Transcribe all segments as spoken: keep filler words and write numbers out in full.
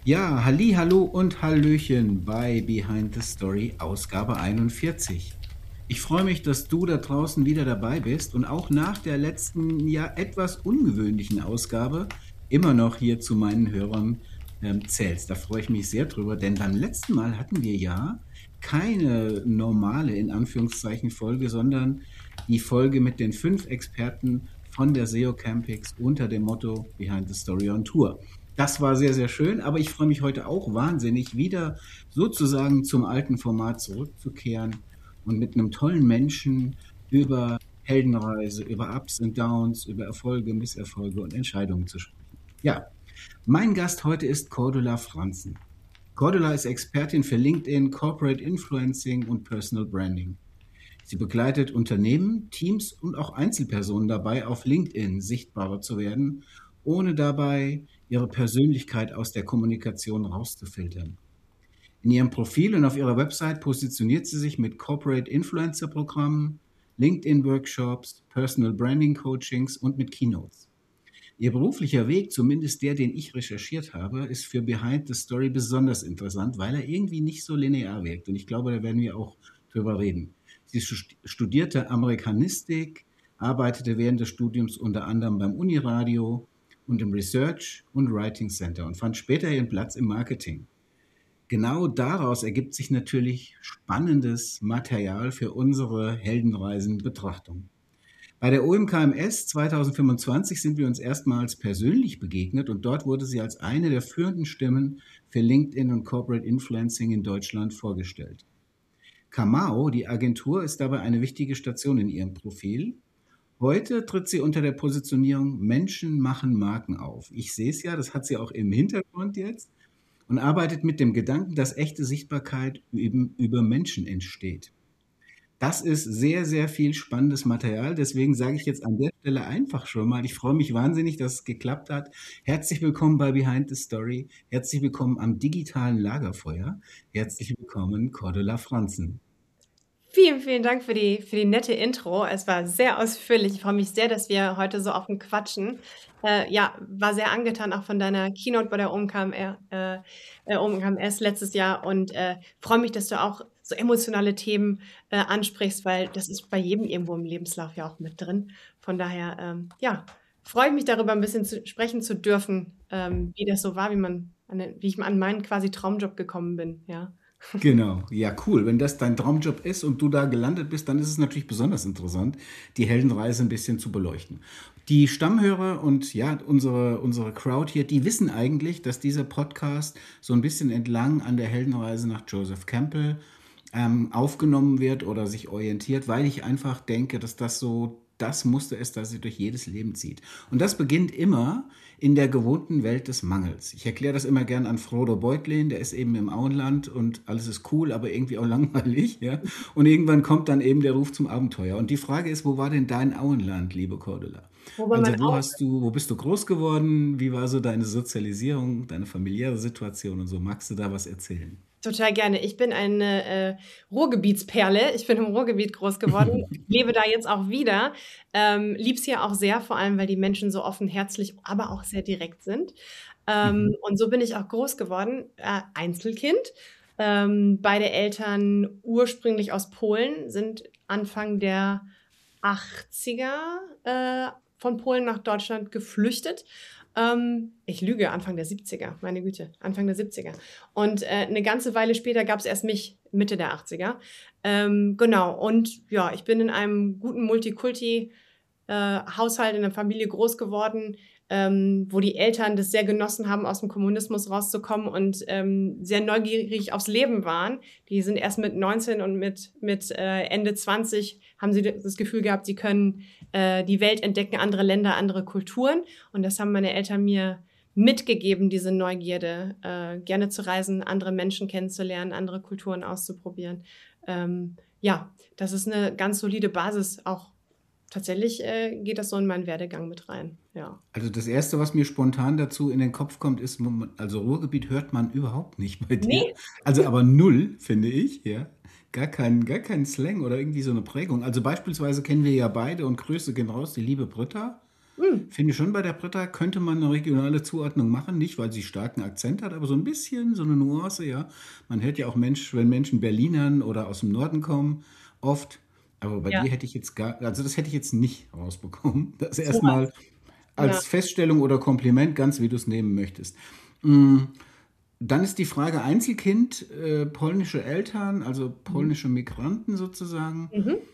Ja, halli, hallo und hallöchen bei Behind the Story Ausgabe einundvierzig. Ich freue mich, dass du da draußen wieder dabei bist und auch nach der letzten, ja etwas ungewöhnlichen Ausgabe immer noch hier zu meinen Hörern ähm, zählst. Da freue ich mich sehr drüber, denn beim letzten Mal hatten wir ja keine normale, in Anführungszeichen, Folge, sondern die Folge mit den fünf Experten von der S E O Campix unter dem Motto Behind the Story on Tour. Das war sehr, sehr schön, aber ich freue mich heute auch wahnsinnig, wieder sozusagen zum alten Format zurückzukehren und mit einem tollen Menschen über Heldenreise, über Ups und Downs, über Erfolge, Misserfolge und Entscheidungen zu sprechen. Ja, mein Gast heute ist Cordula Franzen. Cordula ist Expertin für LinkedIn, Corporate Influencing und Personal Branding. Sie begleitet Unternehmen, Teams und auch Einzelpersonen dabei, auf LinkedIn sichtbarer zu werden, ohne dabei ihre Persönlichkeit aus der Kommunikation rauszufiltern. In ihrem Profil und auf ihrer Website positioniert sie sich mit Corporate Influencer Programmen, LinkedIn Workshops, Personal Branding Coachings und mit Keynotes. Ihr beruflicher Weg, zumindest der, den ich recherchiert habe, ist für Behind the Story besonders interessant, weil er irgendwie nicht so linear wirkt. Und ich glaube, da werden wir auch drüber reden. Sie studierte Amerikanistik, arbeitete während des Studiums unter anderem beim Uniradio und im Research und Writing Center und fand später ihren Platz im Marketing. Genau daraus ergibt sich natürlich spannendes Material für unsere Heldenreisen-Betrachtung. Bei der O M K M S zweitausendfünfundzwanzig sind wir uns erstmals persönlich begegnet und dort wurde sie als eine der führenden Stimmen für LinkedIn und Corporate Influencing in Deutschland vorgestellt. Kamau, die Agentur, ist dabei eine wichtige Station in ihrem Profil. Heute tritt sie unter der Positionierung Menschen machen Marken auf. Ich sehe es ja, das hat sie auch im Hintergrund jetzt und arbeitet mit dem Gedanken, dass echte Sichtbarkeit eben über Menschen entsteht. Das ist sehr, sehr viel spannendes Material. Deswegen sage ich jetzt an der Stelle einfach schon mal, ich freue mich wahnsinnig, dass es geklappt hat. Herzlich willkommen bei Behind the Story. Herzlich willkommen am digitalen Lagerfeuer. Herzlich willkommen, Cordula Franzen. Vielen, vielen Dank für die, für die nette Intro. Es war sehr ausführlich. Ich freue mich sehr, dass wir heute so offen quatschen. Äh, ja, war sehr angetan auch von deiner Keynote bei der O M K M R, äh, äh, O M K M S letztes Jahr und äh, freue mich, dass du auch so emotionale Themen äh, ansprichst, weil das ist bei jedem irgendwo im Lebenslauf ja auch mit drin. Von daher, ähm, ja, freue ich mich darüber ein bisschen zu sprechen zu dürfen, ähm, wie das so war, wie man, an, wie ich an meinen quasi Traumjob gekommen bin, ja. Genau, ja cool. Wenn das dein Traumjob ist und du da gelandet bist, dann ist es natürlich besonders interessant, die Heldenreise ein bisschen zu beleuchten. Die Stammhörer und ja, unsere, unsere Crowd hier, die wissen eigentlich, dass dieser Podcast so ein bisschen entlang an der Heldenreise nach Joseph Campbell ähm, aufgenommen wird oder sich orientiert, weil ich einfach denke, dass das so das Muster ist, das sich durch jedes Leben zieht. Und das beginnt immer in der gewohnten Welt des Mangels. Ich erkläre das immer gern an Frodo Beutlin, der ist eben im Auenland und alles ist cool, aber irgendwie auch langweilig. Ja? Und irgendwann kommt dann eben der Ruf zum Abenteuer. Und die Frage ist, wo war denn dein Auenland, liebe Cordula? Wo war Also mein wo Au- hast du, wo bist du groß geworden? Wie war so deine Sozialisierung, deine familiäre Situation und so? Magst du da was erzählen? Total gerne. Ich bin eine äh, Ruhrgebietsperle. Ich bin im Ruhrgebiet groß geworden, lebe da jetzt auch wieder. Ähm, lieb's hier auch sehr, vor allem, weil die Menschen so offen, herzlich, aber auch sehr direkt sind. Ähm, Mhm. und so bin ich auch groß geworden. Äh, Einzelkind. Ähm, beide Eltern ursprünglich aus Polen, sind Anfang der achtziger äh, von Polen nach Deutschland geflüchtet. Ähm, ich lüge, Anfang der siebziger, meine Güte, Anfang der siebziger. Und äh, eine ganze Weile später gab es erst mich, Mitte der achtziger. Ähm, genau, und ja, ich bin in einem guten Multikulti äh, Haushalt, in einer Familie groß geworden, ähm, wo die Eltern das sehr genossen haben, aus dem Kommunismus rauszukommen und ähm, sehr neugierig aufs Leben waren. Die sind erst mit neunzehn und mit, mit äh, Ende zwanzig haben sie das Gefühl gehabt, sie können äh, die Welt entdecken, andere Länder, andere Kulturen. Und das haben meine Eltern mir mitgegeben, diese Neugierde, äh, gerne zu reisen, andere Menschen kennenzulernen, andere Kulturen auszuprobieren. Ähm, ja, das ist eine ganz solide Basis. Auch tatsächlich äh, geht das so in meinen Werdegang mit rein. Ja. Also das Erste, was mir spontan dazu in den Kopf kommt, ist, also Ruhrgebiet hört man überhaupt nicht bei dir. Nee, Also aber null, finde ich, ja. Gar kein, gar kein Slang oder irgendwie so eine Prägung. Also beispielsweise kennen wir ja beide und Grüße gehen raus, die liebe Britta. Hm. Finde ich schon, bei der Britta könnte man eine regionale Zuordnung machen, nicht weil sie starken Akzent hat, aber so ein bisschen, so eine Nuance, ja. Man hört ja auch Mensch, wenn Menschen Berlinern oder aus dem Norden kommen, oft. Aber bei Ja, dir hätte ich jetzt gar, also das hätte ich jetzt nicht rausbekommen. Das sowas. erstmal Ja. als Feststellung oder Kompliment, ganz wie du es nehmen möchtest. Mm, Dann ist die Frage Einzelkind, äh, polnische Eltern, also Mhm. polnische Migranten sozusagen. Mhm.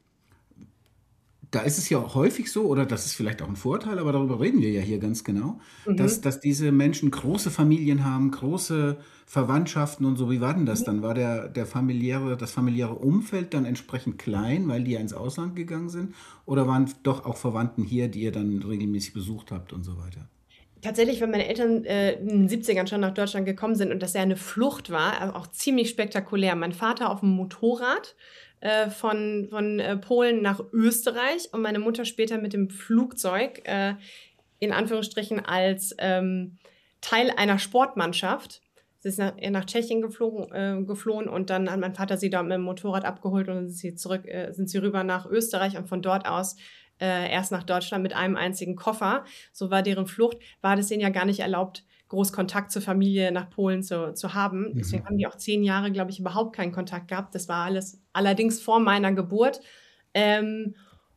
Da ist es ja auch häufig so, oder das ist vielleicht auch ein Vorteil, aber darüber reden wir ja hier ganz genau, dass, Mhm. dass diese Menschen große Familien haben, große Verwandtschaften und so. Wie war denn das Mhm. dann? War der, der familiäre, das familiäre Umfeld dann entsprechend klein, weil die ja ins Ausland gegangen sind? Oder waren doch auch Verwandten hier, die ihr dann regelmäßig besucht habt und so weiter? Tatsächlich, wenn meine Eltern äh, in den siebzigern schon nach Deutschland gekommen sind und das ja eine Flucht war, also auch ziemlich spektakulär. Mein Vater auf dem Motorrad äh, von, von äh, Polen nach Österreich und meine Mutter später mit dem Flugzeug, äh, in Anführungsstrichen als ähm, Teil einer Sportmannschaft. Sie ist nach, nach Tschechien geflogen, äh, geflohen und dann hat mein Vater sie da mit dem Motorrad abgeholt und dann sind sie zurück, äh, sind sie rüber nach Österreich und von dort aus äh, erst nach Deutschland mit einem einzigen Koffer. So war deren Flucht. War das denen ja gar nicht erlaubt, groß Kontakt zur Familie nach Polen zu, zu haben. Deswegen Mhm. haben die auch zehn Jahre, glaube ich, überhaupt keinen Kontakt gehabt. Das war alles allerdings vor meiner Geburt. Ähm,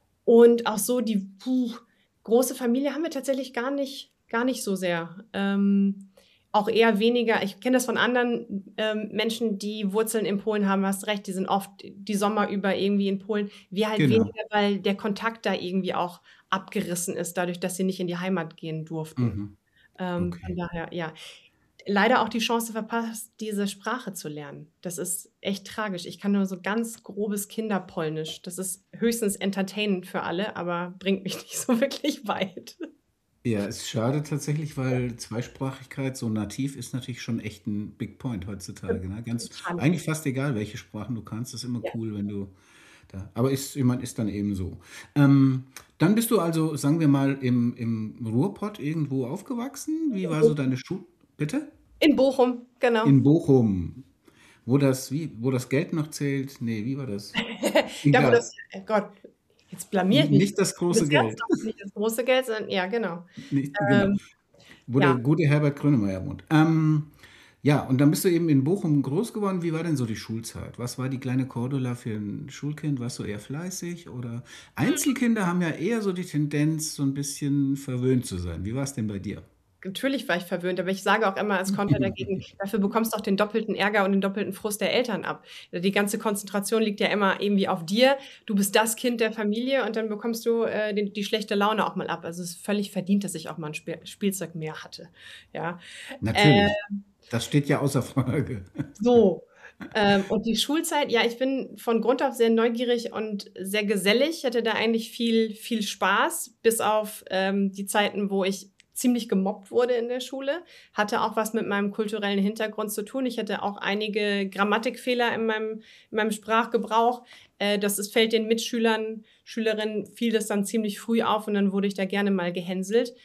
und auch so die puh, große Familie haben wir tatsächlich gar nicht, gar nicht so sehr. Ähm, auch eher weniger. Ich kenne das von anderen ähm, Menschen, die Wurzeln in Polen haben. Hast recht, die sind oft die Sommer über irgendwie in Polen. Wir halt Genau. weniger, weil der Kontakt da irgendwie auch abgerissen ist, dadurch, dass sie nicht in die Heimat gehen durften. Mhm. Ähm, von Okay. daher, ja. Leider auch die Chance verpasst, diese Sprache zu lernen. Das ist echt tragisch. Ich kann nur so ganz grobes Kinderpolnisch. Das ist höchstens entertainend für alle, aber bringt mich nicht so wirklich weit. Ja, ist schade tatsächlich, weil Zweisprachigkeit so nativ ist natürlich schon echt ein Big Point heutzutage. Ne? Ganz, Total. eigentlich fast egal, welche Sprachen du kannst, ist immer Ja. cool, wenn du da. Aber ist, ich meine, ist dann eben so. Ähm, Dann bist du also, sagen wir mal, im, im Ruhrpott irgendwo aufgewachsen. Wie war so deine Schule? Bitte? In Bochum, genau. In Bochum. Wo das, wie, wo das Geld noch zählt? Nee, wie war das? Da, wo Egal. das, äh, Gott, jetzt blamier ich N- mich. Nicht das Das große Herz Geld. doch nicht das große Geld, sondern ja, genau. Nicht, genau. Ähm, Wo der ja, gute Herbert Grönemeyer wohnt. Ähm, ja, und dann bist du eben in Bochum groß geworden. Wie war denn so die Schulzeit? Was war die kleine Cordula für ein Schulkind? Warst du eher fleißig oder? Einzelkinder haben ja eher so die Tendenz, so ein bisschen verwöhnt zu sein. Wie war es denn bei dir? natürlich war ich verwöhnt, aber ich sage auch immer als Konter dagegen, dafür bekommst du auch den doppelten Ärger und den doppelten Frust der Eltern ab. Die ganze Konzentration liegt ja immer irgendwie auf dir. Du bist das Kind der Familie und dann bekommst du äh, die, die schlechte Laune auch mal ab. Also es ist völlig verdient, dass ich auch mal ein Spiel, Spielzeug mehr hatte. Ja. Äh, Natürlich. Das steht ja außer Frage. so. Ähm, und die Schulzeit, ja, ich bin von Grund auf sehr neugierig und sehr gesellig. Ich hatte da eigentlich viel, viel Spaß, bis auf ähm, die Zeiten, wo ich ziemlich gemobbt wurde in der Schule. Hatte auch was mit meinem kulturellen Hintergrund zu tun. Ich hatte auch einige Grammatikfehler in meinem, in meinem Sprachgebrauch. Äh, das ist, fällt den Mitschülern, Schülerinnen, fiel das dann ziemlich früh auf und dann wurde ich da gerne mal gehänselt.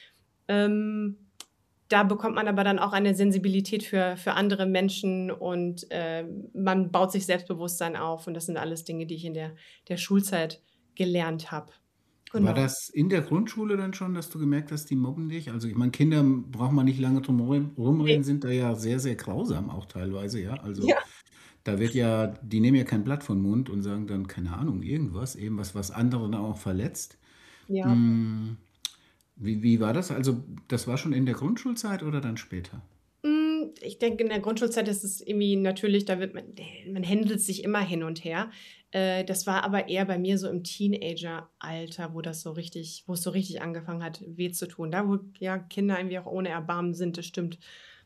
Ähm, Da bekommt man aber dann auch eine Sensibilität für, für andere Menschen und äh, man baut sich Selbstbewusstsein auf. Und das sind alles Dinge, die ich in der, der Schulzeit gelernt habe. War Genau. das in der Grundschule dann schon, dass du gemerkt hast, die mobben dich? Also ich meine, Kinder braucht man nicht lange drum rum- Nee. rumreden, sind da ja sehr, sehr grausam auch teilweise, ja. Also Ja. da wird ja, die nehmen ja kein Blatt vom Mund und sagen dann, keine Ahnung, irgendwas, eben was, was andere dann auch verletzt. Ja. Mm, Wie, wie war das? Also das war schon in der Grundschulzeit oder dann später? Hm, ich denke, in der Grundschulzeit ist es irgendwie natürlich, da wird man, man händelt sich immer hin und her. Äh, das war aber eher bei mir so im Teenager-Alter, wo das so richtig, wo es so richtig angefangen hat, weh zu tun. Da, wo ja Kinder irgendwie auch ohne Erbarmen sind, das stimmt.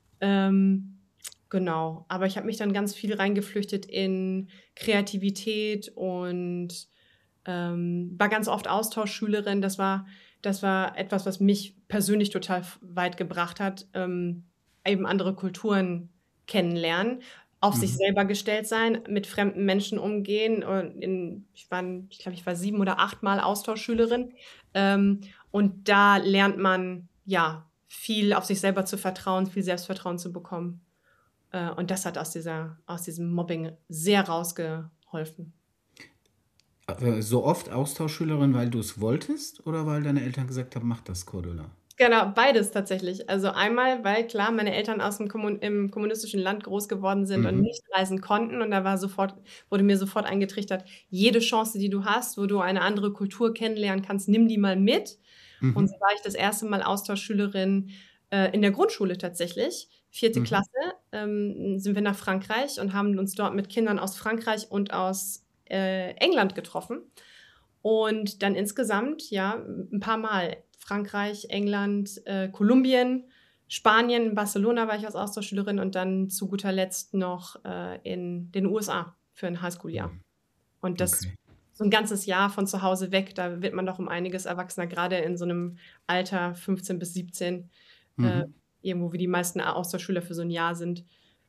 Ähm, genau. Aber ich habe mich dann ganz viel reingeflüchtet in Kreativität und ähm, war ganz oft Austauschschülerin. Das war, das war etwas, was mich persönlich total f- weit gebracht hat. Ähm, eben andere Kulturen kennenlernen, auf sich Mhm. selber gestellt sein, mit fremden Menschen umgehen. Und in, ich war, ich glaube, ich war sieben oder achtmal Austauschschülerin. Ähm, und da lernt man ja viel auf sich selber zu vertrauen, viel Selbstvertrauen zu bekommen. Äh, und das hat aus dieser, aus diesem Mobbing sehr rausgeholfen. Äh, So oft Austauschschülerin, weil du es wolltest oder weil deine Eltern gesagt haben, mach das, Cordula? Genau, beides tatsächlich. Also einmal, weil klar meine Eltern aus dem Kommun im kommunistischen Land groß geworden sind und Mhm. nicht reisen konnten und da war sofort wurde mir sofort eingetrichtert: „Jede Chance, die du hast, wo du eine andere Kultur kennenlernen kannst, nimm die mal mit.“ Und so Mhm. war ich das erste Mal Austauschschülerin, äh, in der Grundschule tatsächlich. Vierte Mhm. Klasse, ähm, sind wir nach Frankreich und haben uns dort mit Kindern aus Frankreich und aus, äh, England getroffen. Und dann insgesamt, ja, 'n paar Mal Frankreich, England, äh, Kolumbien, Spanien, in Barcelona war ich als Austauschschülerin und dann zu guter Letzt noch, äh, in den U S A für 'n Highschool-Jahr. Mhm. Und das Okay. so 'n ganzes Jahr von zu Hause weg, da wird man doch um einiges erwachsener, grade in so 'nem Alter fünfzehn bis siebzehn, äh, Mhm. irgendwo wie die meisten A Austauschschüler für so 'n Jahr sind.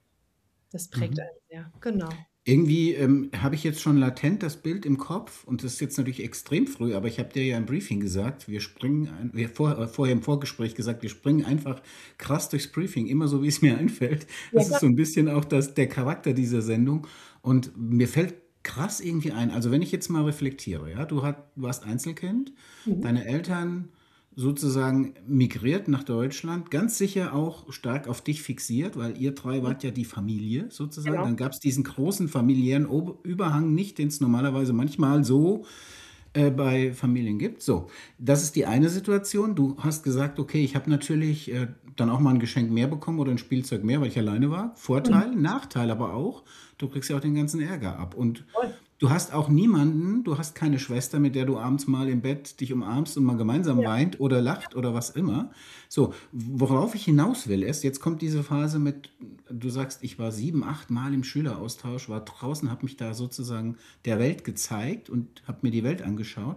Das prägt Mhm. einen sehr, genau. Irgendwie ähm, habe ich jetzt schon latent das Bild im Kopf und das ist jetzt natürlich extrem früh, aber ich habe dir ja im Briefing gesagt, wir springen, ein, wir vor, äh, vorher im Vorgespräch gesagt, wir springen einfach krass durchs Briefing, immer so, wie es mir einfällt. Ja, Das ist klar. so ein bisschen auch das, der Charakter dieser Sendung und mir fällt krass irgendwie ein, also wenn ich jetzt mal reflektiere, ja, du, hat, du warst Einzelkind, Mhm. deine Eltern sozusagen migriert nach Deutschland, ganz sicher auch stark auf dich fixiert, weil ihr drei Mhm. wart ja die Familie sozusagen. Genau. Dann gab es diesen großen familiären Ob- Überhang nicht, den es normalerweise manchmal so äh, bei Familien gibt. So, das ist die eine Situation. Du hast gesagt, okay, ich habe natürlich äh, dann auch mal ein Geschenk mehr bekommen oder ein Spielzeug mehr, weil ich alleine war. Mhm. Vorteil, Nachteil aber auch, du kriegst ja auch den ganzen Ärger ab. Und Voll. du hast auch niemanden, du hast keine Schwester, mit der du abends mal im Bett dich umarmst und mal gemeinsam Ja. weint oder lacht oder was immer. So, worauf ich hinaus will, ist, jetzt kommt diese Phase mit, du sagst, ich war sieben, acht Mal im Schüleraustausch, war draußen, habe mich da sozusagen der Welt gezeigt und habe mir die Welt angeschaut.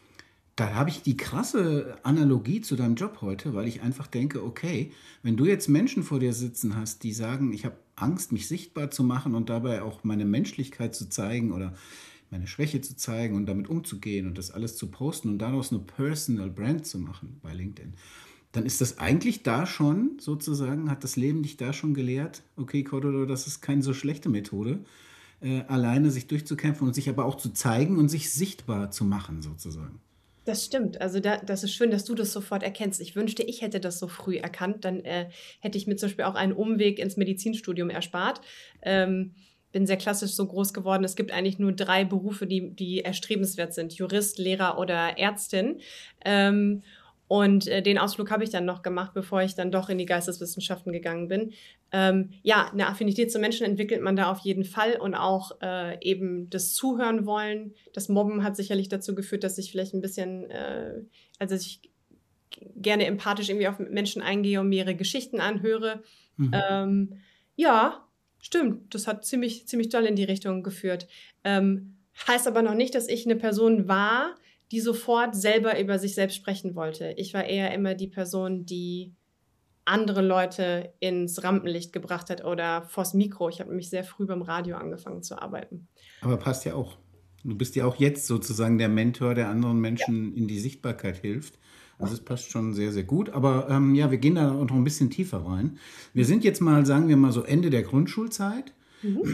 Da habe ich die krasse Analogie zu deinem Job heute, weil ich einfach denke, okay, wenn du jetzt Menschen vor dir sitzen hast, die sagen, ich habe Angst, mich sichtbar zu machen und dabei auch meine Menschlichkeit zu zeigen oder meine Schwäche zu zeigen und damit umzugehen und das alles zu posten und daraus eine Personal Brand zu machen bei LinkedIn, dann ist das eigentlich da schon sozusagen, hat das Leben dich da schon gelehrt, okay, Cordolo, das ist keine so schlechte Methode, äh, alleine sich durchzukämpfen und sich aber auch zu zeigen und sich sichtbar zu machen sozusagen. Das stimmt. Also, da das ist schön, dass du das sofort erkennst. Ich wünschte, ich hätte das so früh erkannt, dann, äh, hätte ich mir zum Beispiel auch einen Umweg ins Medizinstudium erspart. Ähm, bin sehr klassisch so groß geworden. Es gibt eigentlich nur drei Berufe, die die erstrebenswert sind: Jurist, Lehrer oder Ärztin. Ähm, und, äh, den Ausflug habe ich dann noch gemacht, bevor ich dann doch in die Geisteswissenschaften gegangen bin. Ähm, ja, 'ne Affinität zu Menschen entwickelt man da auf jeden Fall und auch, äh, eben das Zuhören wollen. Das Mobben hat sicherlich dazu geführt, dass ich vielleicht 'n bisschen, äh also, dass ich g gerne empathisch irgendwie auf Menschen eingehe und mir ihre Geschichten anhöre. Mhm. Ähm, ja, stimmt, das hat ziemlich ziemlich doll in die Richtung geführt. Ähm, heißt aber noch nicht, dass ich 'ne Person war, die sofort selber über sich selbst sprechen wollte. Ich war eher immer die Person, die andere Leute ins Rampenlicht gebracht hat oder vors Mikro. Ich habe nämlich sehr früh beim Radio angefangen zu arbeiten. Aber passt ja auch. Du bist ja auch jetzt sozusagen der Mentor, der anderen Ja. Menschen in die Sichtbarkeit hilft. Also es passt schon sehr, sehr gut. Aber ähm, ja, wir gehen da noch ein bisschen tiefer rein. Wir Mhm. sind jetzt mal, sagen wir mal so Ende der Grundschulzeit. Mhm.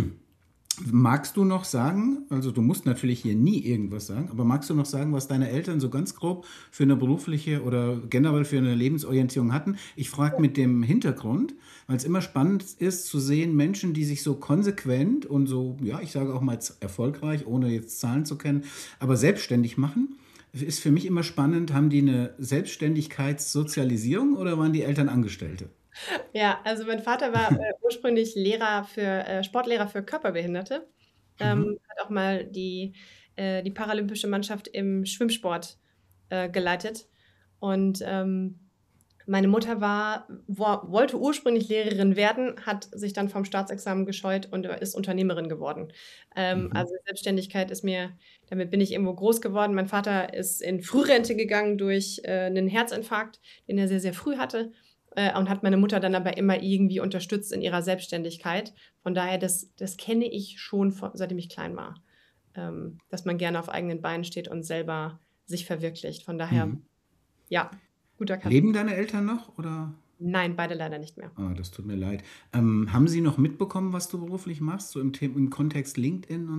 Magst du noch sagen, also du musst natürlich hier nie irgendwas sagen, aber magst du noch sagen, was deine Eltern so ganz grob für eine berufliche oder generell für eine Lebensorientierung hatten? Ich frage mit dem Hintergrund, weil es immer spannend ist zu sehen, Menschen, die sich so konsequent und so, ja, ich sage auch mal jetzt erfolgreich, ohne jetzt Zahlen zu kennen, aber selbstständig machen. Ist für mich immer spannend, haben die eine Selbstständigkeitssozialisierung oder waren die Eltern Angestellte? Ja, also mein Vater war, äh, ursprünglich Lehrer für äh, Sportlehrer für Körperbehinderte, Mhm. ähm, hat auch mal die äh, die paralympische Mannschaft im Schwimmsport, äh, geleitet. Und, ähm, meine Mutter war wo wollte ursprünglich Lehrerin werden, hat sich dann vom Staatsexamen gescheut und, äh, ist Unternehmerin geworden. Ähm, Mhm. also Selbstständigkeit ist mir damit bin ich irgendwo groß geworden. Mein Vater ist in Frührente gegangen durch, äh, 'nen Herzinfarkt, den er sehr, sehr früh hatte, äh, und hat meine Mutter dann aber immer irgendwie unterstützt in ihrer Selbstständigkeit. Von daher, das das kenne ich schon von seitdem ich klein war, ähm, dass man gerne auf eigenen Beinen steht und selber sich verwirklicht. Von daher, Mhm. ja, gut erkannt. Leben deine Eltern noch oder? Nein, beide leider nicht mehr. Ah, das tut mir leid. Ähm, haben Sie noch mitbekommen, was du beruflich machst, so im The im Kontext LinkedIn und so?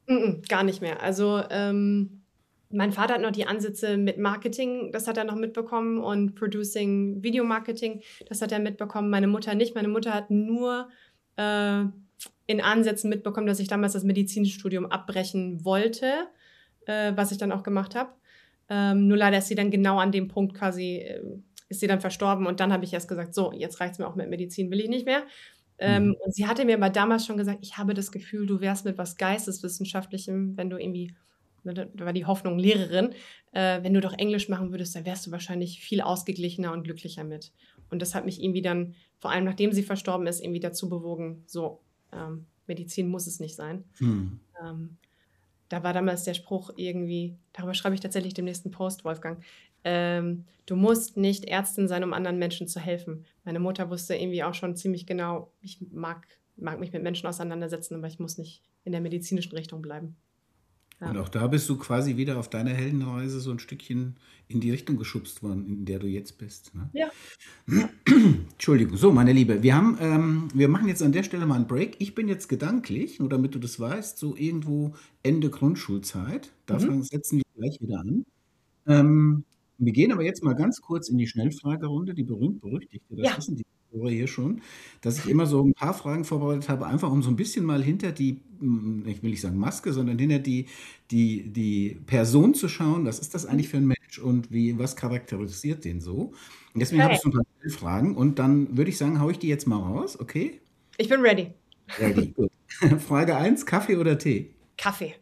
Mm-mm, gar nicht mehr. Also ähm, mein Vater hat noch die Ansätze mit Marketing, das hat er noch mitbekommen und Producing, Videomarketing, das hat er mitbekommen. Meine Mutter nicht. Meine Mutter hat nur äh, in Ansätzen mitbekommen, dass ich damals das Medizinstudium abbrechen wollte, äh, was ich dann auch gemacht habe. Ähm, nur leider ist sie dann genau an dem Punkt quasi, äh, ist sie dann verstorben und dann habe ich erst gesagt, so, jetzt reicht es mir auch mit Medizin, will ich nicht mehr. Ähm, Mhm. und sie hatte mir aber damals schon gesagt, ich habe das Gefühl, du wärst mit was Geisteswissenschaftlichem, wenn du irgendwie, ne, da war die Hoffnung Lehrerin, äh, wenn du doch Englisch machen würdest, dann wärst du wahrscheinlich viel ausgeglichener und glücklicher mit. Und das hat mich irgendwie dann, vor allem nachdem sie verstorben ist, irgendwie dazu bewogen, so, ähm, Medizin muss es nicht sein. Mhm. Ähm, Da war damals der Spruch irgendwie, darüber schreibe ich tatsächlich den nächsten Post, Wolfgang. Ähm, du musst nicht Ärztin sein, um anderen Menschen zu helfen. Meine Mutter wusste irgendwie auch schon ziemlich genau, ich mag, mag mich mit Menschen auseinandersetzen, aber ich muss nicht in der medizinischen Richtung bleiben. Und Ja. auch da bist du quasi wieder auf deiner Heldenreise so ein Stückchen in die Richtung geschubst worden, in der du jetzt bist. Ne? Ja, ja. Entschuldigung. So, meine Liebe, wir haben, ähm, wir machen jetzt an der Stelle mal einen Break. Ich bin jetzt gedanklich, nur damit du das weißt, so irgendwo Ende Grundschulzeit. Da Mhm. fangen, setzen wir gleich wieder an. Ähm, wir gehen aber jetzt mal ganz kurz in die Schnellfragerunde, die berühmt-berüchtigte. Das Ja, wissen die Hörer hier schon, dass ich immer so ein paar Fragen vorbereitet habe, einfach um so ein bisschen mal hinter die, mm, ich will nicht sagen Maske, sondern hinter die, die, die Person zu schauen. Was ist das eigentlich für ein Mensch und wie, was charakterisiert den so? Und deswegen habe okay. ich so ein paar Fragen und dann würde ich sagen, haue ich die jetzt mal raus, okay? Ich bin ready. Ready, gut. Frage eins: Kaffee oder Tee? Kaffee.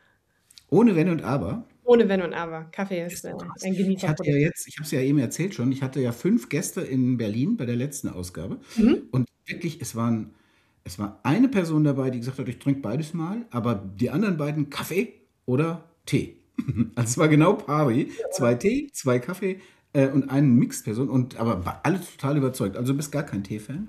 Ohne Wenn und Aber. Ohne Wenn und Aber. Kaffee ist Ist äh, du krass. ein Ich hatte ja Genießerprodukt. jetzt, ich habe es ja eben erzählt schon, ich hatte ja fünf Gäste in Berlin bei der letzten Ausgabe. Mhm. Und wirklich, es waren, es war eine Person dabei, die gesagt hat, ich trinke beides mal, aber die anderen beiden Kaffee oder Tee. Also es war genau pari. Zwei Tee, zwei Kaffee äh, und eine Mixperson. Und aber war alle total überzeugt. Also du bist gar kein Tee-Fan?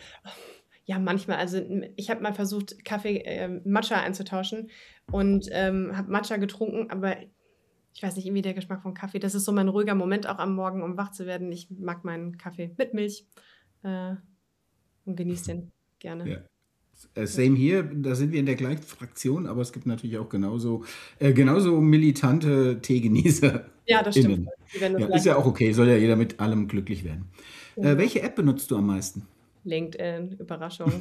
Ja, manchmal. Also m- ich habe mal versucht, Kaffee, ähm, Matcha einzutauschen und ähm, habe Matcha getrunken, aber ich weiß nicht, irgendwie der Geschmack von Kaffee. Das ist so mein ruhiger Moment auch am Morgen, um wach zu werden. Ich mag meinen Kaffee mit Milch äh, und genieße den gerne. Ja. Äh, Same hier, da sind wir in der gleichen Fraktion, aber es gibt natürlich auch genauso, äh, genauso militante Ja, das stimmt. TeegenießerInnen. Die werden das Ja, ist gleiche. ja auch okay, soll ja jeder mit allem glücklich werden. Äh, Genau. welche App benutzt du am meisten? LinkedIn, Überraschung.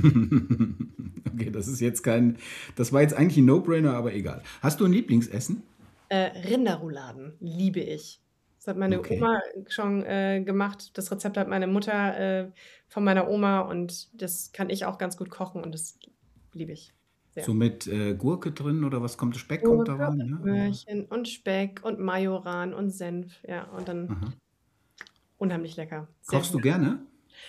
Okay, das ist jetzt kein, das war jetzt eigentlich ein No-Brainer, aber egal. Hast du ein Lieblingsessen? Äh, Rinderrouladen liebe ich. Das hat meine Okay. Oma schon äh, gemacht. Das Rezept hat meine Mutter äh, von meiner Oma und das kann ich auch ganz gut kochen und das liebe ich So sehr. mit äh, Gurke drin oder was kommt? Speck kommt da Gurke rein, und ne? Aber, Möhrchen und Speck und Majoran und Senf. Ja, und dann aha. unheimlich lecker. Sehr Kochst gut. du gerne?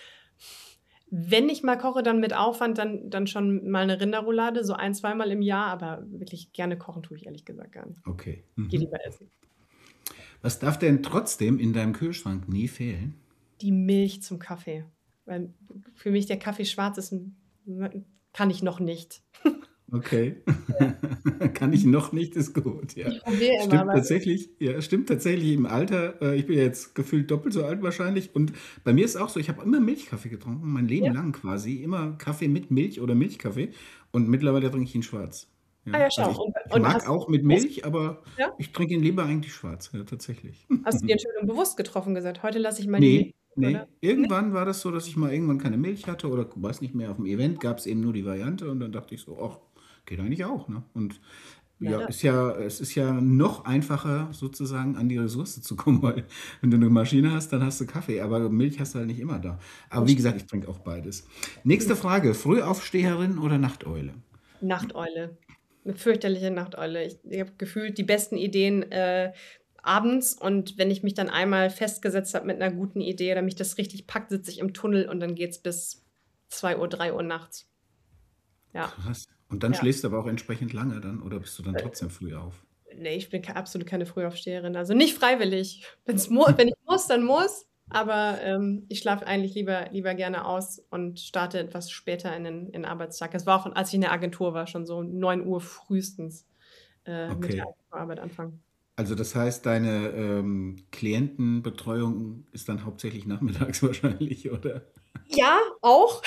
Wenn ich mal koche, dann mit Aufwand, dann, dann schon mal eine Rinderroulade, so ein, zweimal im Jahr, aber wirklich gerne kochen tue ich ehrlich gesagt gar nicht. Okay. Ich gehe Mhm. lieber essen. Was darf denn trotzdem in deinem Kühlschrank nie fehlen? Die Milch zum Kaffee. Weil für mich der Kaffee schwarz ist, ein, kann ich noch nicht. Okay. Ja. Kann ich noch nicht, ist gut, ja. Ich probiere immer, Stimmt aber tatsächlich, ja, stimmt tatsächlich im Alter. Äh, ich bin ja jetzt gefühlt doppelt so alt wahrscheinlich. Und bei mir ist auch so, ich habe immer Milchkaffee getrunken, mein Leben ja. lang quasi. Immer Kaffee mit Milch oder Milchkaffee. Und mittlerweile trinke ich ihn schwarz. Ah Ja. ja, Also schau. ich, Und, ich und mag hast, auch mit hast, Milch, aber ja? ich trinke ihn lieber eigentlich schwarz, ja, tatsächlich. Hast du die Entscheidung bewusst getroffen, gesagt, heute lasse ich mal die Milch, Nee, oder? nee. Nee? Irgendwann war das so, dass ich mal irgendwann keine Milch hatte oder weiß nicht mehr, auf dem Event gab es eben nur die Variante und dann dachte ich so, ach, geht eigentlich auch, ne? Und Na ja, dann. ist ja, es ist ja noch einfacher sozusagen an die Ressource zu kommen, weil wenn du eine Maschine hast, dann hast du Kaffee, aber Milch hast du halt nicht immer da. Aber Das wie stimmt. gesagt, ich trinke auch beides. Nächste Frage, Frühaufsteherin oder Nachteule? Nachteule. Eine fürchterliche Nachteule. Ich, ich habe gefühlt die besten Ideen äh, abends und wenn ich mich dann einmal festgesetzt habe mit einer guten Idee oder mich das richtig packt, sitze ich im Tunnel und dann geht es bis zwei Uhr, drei Uhr nachts. Ja, Krass. Und dann ja. schläfst du aber auch entsprechend lange dann oder bist du dann trotzdem früh auf? Nee, ich bin ke- absolut keine Frühaufsteherin. Also nicht freiwillig. Wenn's mu wenn ich muss, dann muss. Aber ähm, ich schlafe eigentlich lieber, lieber gerne aus und starte etwas später in den, in den Arbeitstag. Das war auch, als ich in der Agentur war, schon so neun Uhr frühestens äh, mit der Okay. Arbeit anfangen. Also das heißt, deine ähm, Klientenbetreuung ist dann hauptsächlich nachmittags wahrscheinlich, oder? Ja, auch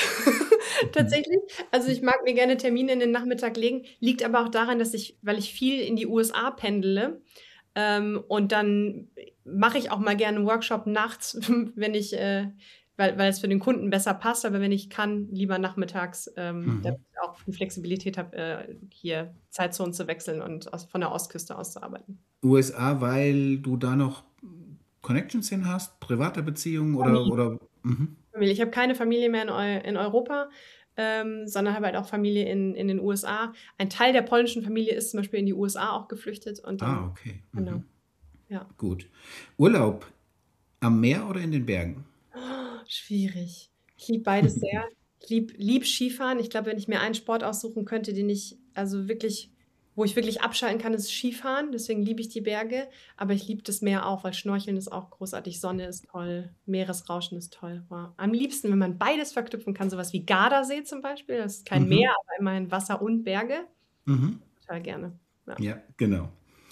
Mhm. tatsächlich. Also, ich mag mir gerne Termine in den Nachmittag legen, liegt aber auch daran, dass ich weil ich viel in die U S A pendele, ähm, und dann mache ich auch mal gerne 'n Workshop nachts, wenn ich, äh weil weil es für den Kunden besser passt, aber wenn ich kann, lieber nachmittags, ähm, damit Mhm. ich auch die Flexibilität habe, äh, hier Zeitzonen zu wechseln und aus von der Ostküste aus zu arbeiten. U S A, weil du da noch Connections hin hast, private Beziehungen oder Familie. oder mhm. Familie. Ich habe keine Familie mehr in Eu in Europa, ähm, sondern habe halt auch Familie in in den U S A. Ein Teil der polnischen Familie ist zum Beispiel in die U S A auch geflüchtet und Ah, dann okay. genau, Mhm. ja. Gut. Urlaub am Meer oder in den Bergen? Oh, schwierig. Ich liebe beides sehr. Ich liebe liebe Skifahren. Ich glaube, wenn ich mir einen Sport aussuchen könnte, den ich also wirklich wo ich wirklich abschalten kann, ist Skifahren. Deswegen liebe ich die Berge, aber ich liebe das Meer auch, weil Schnorcheln ist auch großartig, Sonne ist toll, Meeresrauschen ist toll. Wow. Am liebsten, wenn man beides verknüpfen kann, so was wie Gardasee zum Beispiel, das ist kein Meer, Mhm. aber immerhin Wasser und Berge. Mhm. Total gerne, ja. Ja, genau.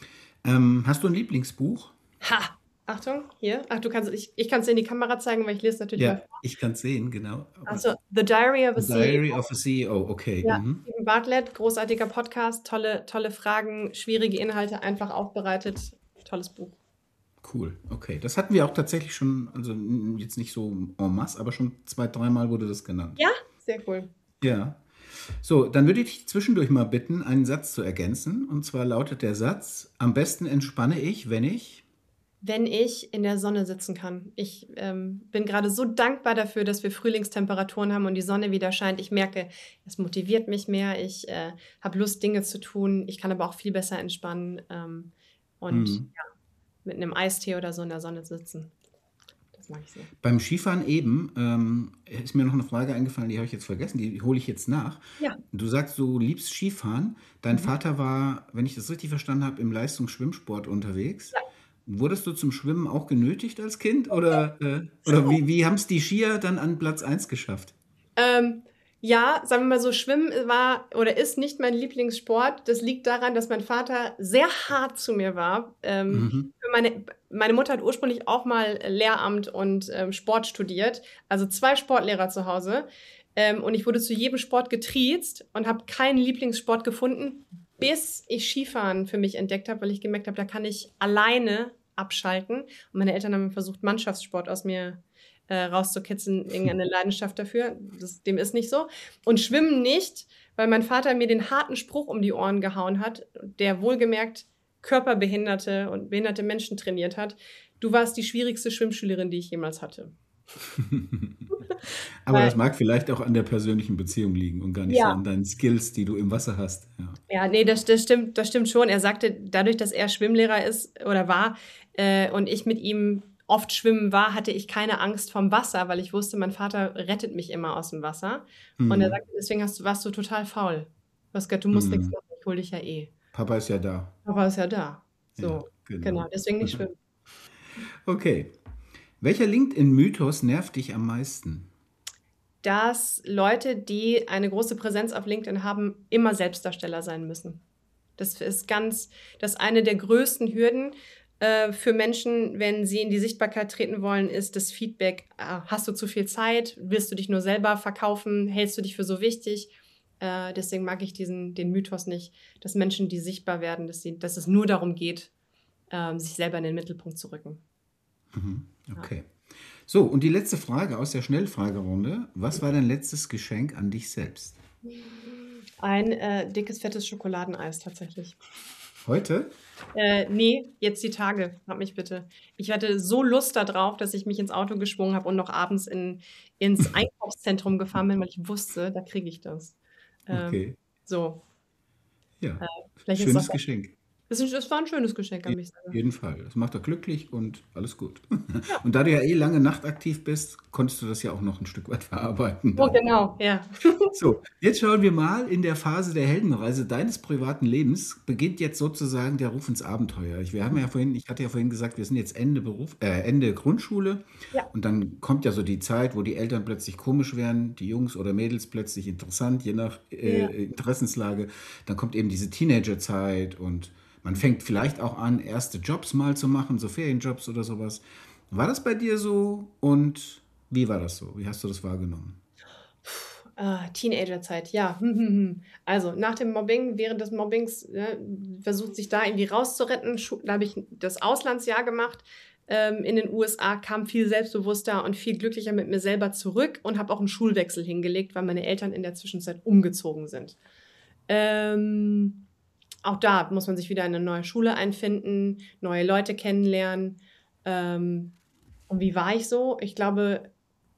Ähm, hast du ein Lieblingsbuch? Ha! Achtung, hier. Ach, du kannst ich ich kann's dir in die Kamera zeigen, weil ich lese natürlich mal Ja, vor. ich kann's sehen, genau, aber Also, „The Diary of a „The C E O“. Diary of a C E O“, okay, Ja, mhm. Steven Bartlett, großartiger Podcast, tolle tolle Fragen, schwierige Inhalte einfach aufbereitet. Tolles Buch. Cool, okay. Das hatten wir auch tatsächlich schon, also n jetzt nicht so en masse, aber schon zwei, dreimal wurde das genannt. Ja, sehr cool. Ja. So, dann würde ich dich zwischendurch mal bitten, einen Satz zu ergänzen. Und zwar lautet der Satz: „Am besten entspanne ich, wenn ich“ Wenn ich in der Sonne sitzen kann. Ich, ähm, bin grade so dankbar dafür, dass wir Frühlingstemperaturen haben und die Sonne wieder scheint. Ich merke, es motiviert mich mehr. Ich, äh, habe Lust, Dinge zu tun. Ich kann aber auch viel besser entspannen, ähm, und Mhm. ja, mit 'nem Eistee oder so in der Sonne sitzen. Das mag ich sehr. Beim Skifahren eben, ähm, ist mir noch 'ne Frage eingefallen, die habe ich jetzt vergessen, die hole ich jetzt nach. Ja. Du sagst, du liebst Skifahren. Dein Mhm. Vater war, wenn ich das richtig verstanden habe, im Leistungsschwimmsport unterwegs. Ja. Wurdest du zum Schwimmen auch genötigt als Kind Okay. oder, äh oder wie wie haben's die Skier dann an Platz eins geschafft? Ähm, ja, sagen wir mal so, Schwimmen, äh, war oder ist nicht mein Lieblingssport. Das liegt daran, dass mein Vater sehr hart zu mir war. Ähm, Mhm. für meine b meine Mutter hat ursprünglich auch mal Lehramt und, ähm, Sport studiert, also zwei Sportlehrer zu Hause. Ähm, und ich wurde zu jedem Sport getriezt und habe keinen Lieblingssport gefunden, bis ich Skifahren für mich entdeckt habe, weil ich gemerkt habe, da kann ich alleine abschalten. Und meine Eltern haben versucht, Mannschaftssport aus mir, äh, rauszukitzeln, irgendeine Leidenschaft dafür. Das dem ist nicht so. Und Schwimmen nicht, weil mein Vater mir den harten Spruch um die Ohren gehauen hat, der wohlgemerkt Körperbehinderte und behinderte Menschen trainiert hat: „Du warst die schwierigste Schwimmschülerin, die ich jemals hatte.“ Aber Weil das mag vielleicht auch an der persönlichen Beziehung liegen und gar nicht so Ja. an deinen Skills, die du im Wasser hast, ja. Ja, ne, das das stimmt das stimmt schon. Er sagte, dadurch, dass er Schwimmlehrer ist oder war, äh, und ich mit ihm oft schwimmen war, hatte ich keine Angst vorm Wasser, weil ich wusste, mein Vater rettet mich immer aus'm Wasser. Und er Mhm. sagte: „Deswegen hast du warst du total faul. Du hast gesagt, du musst nix Mhm. machen, ich hole dich ja eh.“ Papa ist ja da. Papa ist ja da. Ja, So, genau, genau. deswegen nicht schwimmen. Okay. Welcher LinkedIn-Mythos nervt dich am meisten? Dass Leute, die eine große Präsenz auf LinkedIn haben, immer Selbstdarsteller sein müssen. Das ist ganz das ist eine der größten Hürden, äh, für Menschen, wenn sie in die Sichtbarkeit treten wollen, ist das Feedback: „Ah, hast du zu viel Zeit? Willst du dich nur selber verkaufen? Hältst du dich für so wichtig?“ Äh, deswegen mag ich diesen den Mythos nicht, dass Menschen, die sichtbar werden, dass sie dass es nur darum geht, ähm, sich selber in den Mittelpunkt zu rücken. Mhm, Ja. okay. So, und die letzte Frage aus der Schnellfragerunde: Was war dein letztes Geschenk an dich selbst? Ein, äh, dickes, fettes Schokoladeneis tatsächlich. Heute? Äh, ne, jetzt die Tage, frag mich bitte. Ich hatte so Lust da drauf, dass ich mich ins Auto geschwungen habe und noch abends in ins Einkaufszentrum gefahren bin, weil ich wusste, da kriege ich das. Ähm, Okay. so. Ja, Äh, vielleicht ist es auch schönes Geschenk. es ist 'n es war 'n schönes Geschenk an mich Auf selber. jeden Fall. Das macht doch glücklich und alles gut. Ja. Und da du ja eh lange nachtaktiv bist, konntest du das ja auch noch 'n Stück weit verarbeiten Oh, dann. genau, ja. So, jetzt schauen wir mal, in der Phase der Heldenreise deines privaten Lebens beginnt jetzt sozusagen der Ruf ins Abenteuer. Ich wir haben ja vorhin ich hatte ja vorhin gesagt, wir sind jetzt Ende Beruf äh, Ende Grundschule Ja. und dann kommt ja so die Zeit, wo die Eltern plötzlich komisch werden, die Jungs oder Mädels plötzlich interessant, je nach, Ja. äh, Interessenslage. Dann kommt eben diese Teenagerzeit und Man fängt vielleicht auch an, erste Jobs mal zu machen, so Ferienjobs oder sowas. War das bei dir so und wie war das so? Wie hast du das wahrgenommen? Ah, Teenagerzeit, ja. Also, nach dem Mobbing, während des Mobbings, ne, versucht sich da irgendwie rauszuretten. Schu Da habe ich das Auslandsjahr gemacht, ähm, in den U S A, kam viel selbstbewusster und viel glücklicher mit mir selber zurück und habe auch einen Schulwechsel hingelegt, weil meine Eltern in der Zwischenzeit umgezogen sind. Ähm, Auch da muss man sich wieder in 'ne neue Schule einfinden, neue Leute kennenlernen. Ähm, und wie war ich so? Ich glaube,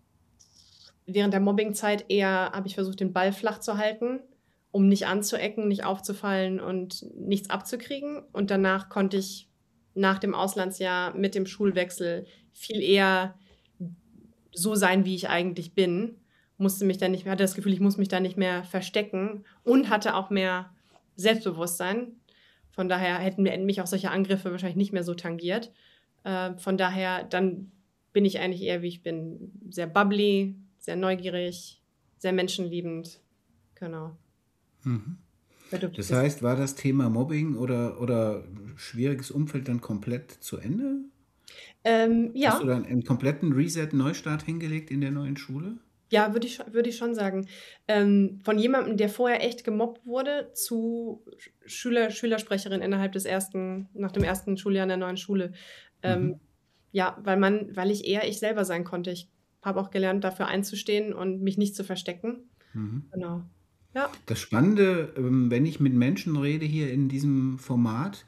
während der Mobbingzeit eher habe ich versucht, den Ball flach zu halten, um nicht anzuecken, nicht aufzufallen und nichts abzukriegen. Und danach konnte ich nach dem Auslandsjahr mit dem Schulwechsel viel eher so sein, wie ich eigentlich bin. Musste mich dann nicht mehr hatte das Gefühl, ich muss mich da nicht mehr verstecken und hatte auch mehr Selbstbewusstsein. Von daher hätten mir mich auch solche Angriffe wahrscheinlich nicht mehr so tangiert. Äh, von daher, dann bin ich eigentlich eher, wie ich bin, sehr bubbly, sehr neugierig, sehr menschenliebend. Genau. Mhm. Weil du Das bist heißt, war das Thema Mobbing oder, oder schwieriges Umfeld dann komplett zu Ende? ähm, Hast du ja, dann einen kompletten Reset, Neustart hingelegt in der neuen Schule? ja, würde ich scho würde ich schon sagen. Ähm, von jemandem, der vorher echt gemobbt wurde, zu Sch Schüler Schülersprecherin innerhalb des ersten nach dem ersten Schuljahr in der neuen Schule. Ähm, Mhm. ja, weil man weil ich eher ich selber sein konnte. Ich habe auch gelernt, dafür einzustehen und mich nicht zu verstecken. Mhm. Genau. Ja. Das Spannende, ähm, wenn ich mit Menschen rede hier in diesem Format,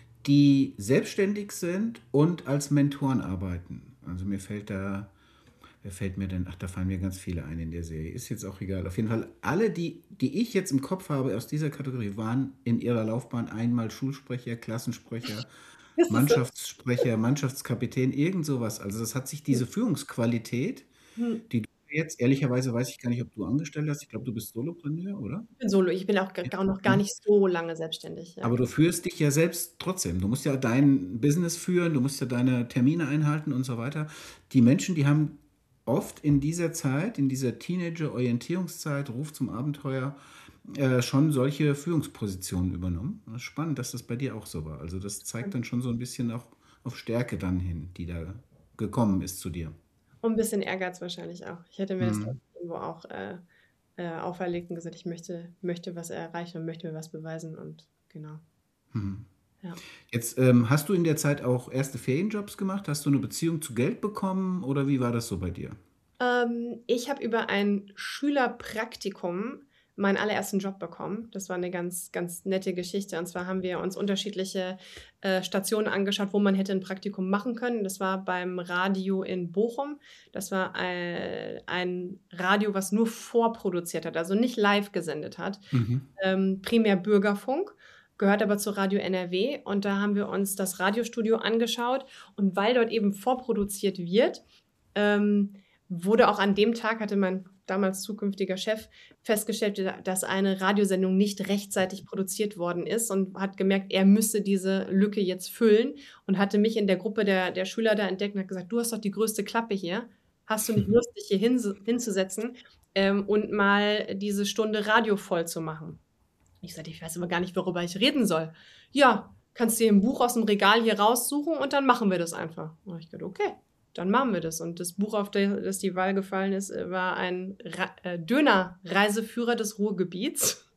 die selbstständig sind und als Mentoren arbeiten. Also mir fällt da, wer fällt mir denn? Ach, da fallen mir ganz viele ein in der Serie. Ist jetzt auch egal. Auf jeden Fall, alle, die, die ich jetzt im Kopf habe aus dieser Kategorie, waren in ihrer Laufbahn einmal Schulsprecher, Klassensprecher, Das ist so. Mannschaftssprecher, Mannschaftskapitän, irgend sowas. Also das hat sich diese Führungsqualität, Mhm. die du jetzt, ehrlicherweise weiß ich gar nicht, ob du angestellt hast. Ich glaube, du bist Solopreneur, oder? Ich bin solo. Ich bin auch g Ja. gar noch gar Ne? nicht so lange selbstständig. Ja, Aber du genau. führst dich ja selbst trotzdem. Du musst ja dein Business führen, du musst ja deine Termine einhalten und so weiter. Die Menschen, die haben oft in dieser Zeit, in dieser Teenager-Orientierungszeit, Ruf zum Abenteuer, äh, schon solche Führungspositionen übernommen. Das ist spannend, dass das bei dir auch so war. Also das zeigt dann schon so ein bisschen auch auf Stärke dann hin, die da gekommen ist zu dir. Und 'n bisschen Ehrgeiz wahrscheinlich auch. Ich hätte mir das Mhm. irgendwo auch, äh, äh, auferlegt und gesagt, ich möchte möchte was erreichen und möchte mir was beweisen und genau. Mhm. Ja. Jetzt ähm, hast du in der Zeit auch erste Ferienjobs gemacht? Hast du eine Beziehung zu Geld bekommen oder wie war das so bei dir? Ähm, ich habe über ein Schülerpraktikum meinen allerersten Job bekommen. Das war 'ne ganz, ganz nette Geschichte. Und zwar haben wir uns unterschiedliche, äh, Stationen angeschaut, wo man hätte 'n Praktikum machen können. Das war beim Radio in Bochum. Das war, äh, ein Radio, was nur vorproduziert hat, also nicht live gesendet hat. Mhm. Ähm, primär Bürgerfunk, gehört aber zu Radio N R W. Und da haben wir uns das Radiostudio angeschaut. Und weil dort eben vorproduziert wird, ähm, wurde auch an dem Tag hatte mein damals zukünftiger Chef festgestellt, da dass eine Radiosendung nicht rechtzeitig produziert worden ist und hat gemerkt, er müsse diese Lücke jetzt füllen und hatte mich in der Gruppe der der Schüler da entdeckt und hat gesagt: „Du hast doch die größte Klappe hier. Hast du nicht Lust, dich hier hinse hinzusetzen, ähm, und mal diese Stunde Radio voll zu machen?“ Ich sagte: „Ich weiß aber gar nicht, worüber ich reden soll.“ „Ja, kannst dir 'n Buch aus'm Regal hier raussuchen und dann machen wir das einfach.“ Da habe ich gedacht: „Okay, dann machen wir das.“ Und das Buch, auf der das die Wahl gefallen ist, äh, war ein Ra äh, Döner-Reiseführer des Ruhrgebiets.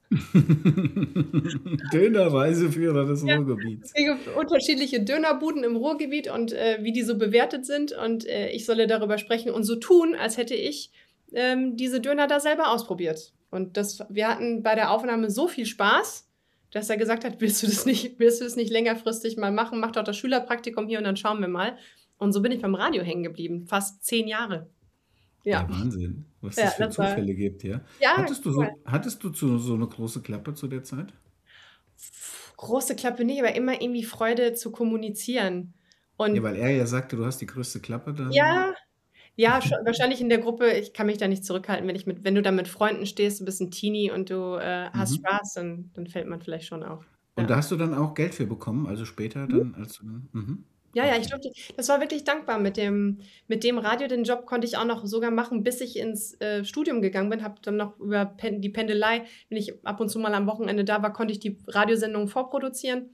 Döner-Reiseführer des Ja, Ruhrgebiets. es ging um unterschiedliche Dönerbuden im Ruhrgebiet und, äh, wie die so bewertet sind und, äh, ich solle darüber sprechen und so tun, als hätte ich, ähm, diese Döner da selber ausprobiert. Und das wir hatten bei der Aufnahme so viel Spaß, dass er gesagt hat: „Willst du das nicht willst du das nicht längerfristig mal machen? Mach doch das Schülerpraktikum hier und dann schauen wir mal.“ Und so bin ich beim Radio hängen geblieben, fast zehn Jahre. Ja, Ja, Wahnsinn, was ja, das für das war Zufälle gibt, ja. ja, Hattest du cool. so hattest du zu so 'ne große Klappe zu der Zeit? Große Klappe nicht, aber immer irgendwie Freude zu kommunizieren. Ja, Und weil er ja sagte, du hast die größte Klappe, dann ja, ja, scho wahrscheinlich in der Gruppe, ich kann mich da nicht zurückhalten, wenn ich mit wenn du da mit Freunden stehst, du bist 'n Teenie und du, äh, hast mhm. Spaß, dann dann fällt man vielleicht schon auf. Und Ja. da hast du dann auch Geld für bekommen, also später Mhm. dann, als du dann mhm, Ja, ja, ich okay. durfte das war wirklich dankbar mit dem mit dem Radio. Den Job konnte ich auch noch sogar machen, bis ich ins, äh, Studium gegangen bin, habe dann noch über Pen die Pendelei, wenn ich ab und zu mal am Wochenende da war, konnte ich die Radiosendungen vorproduzieren.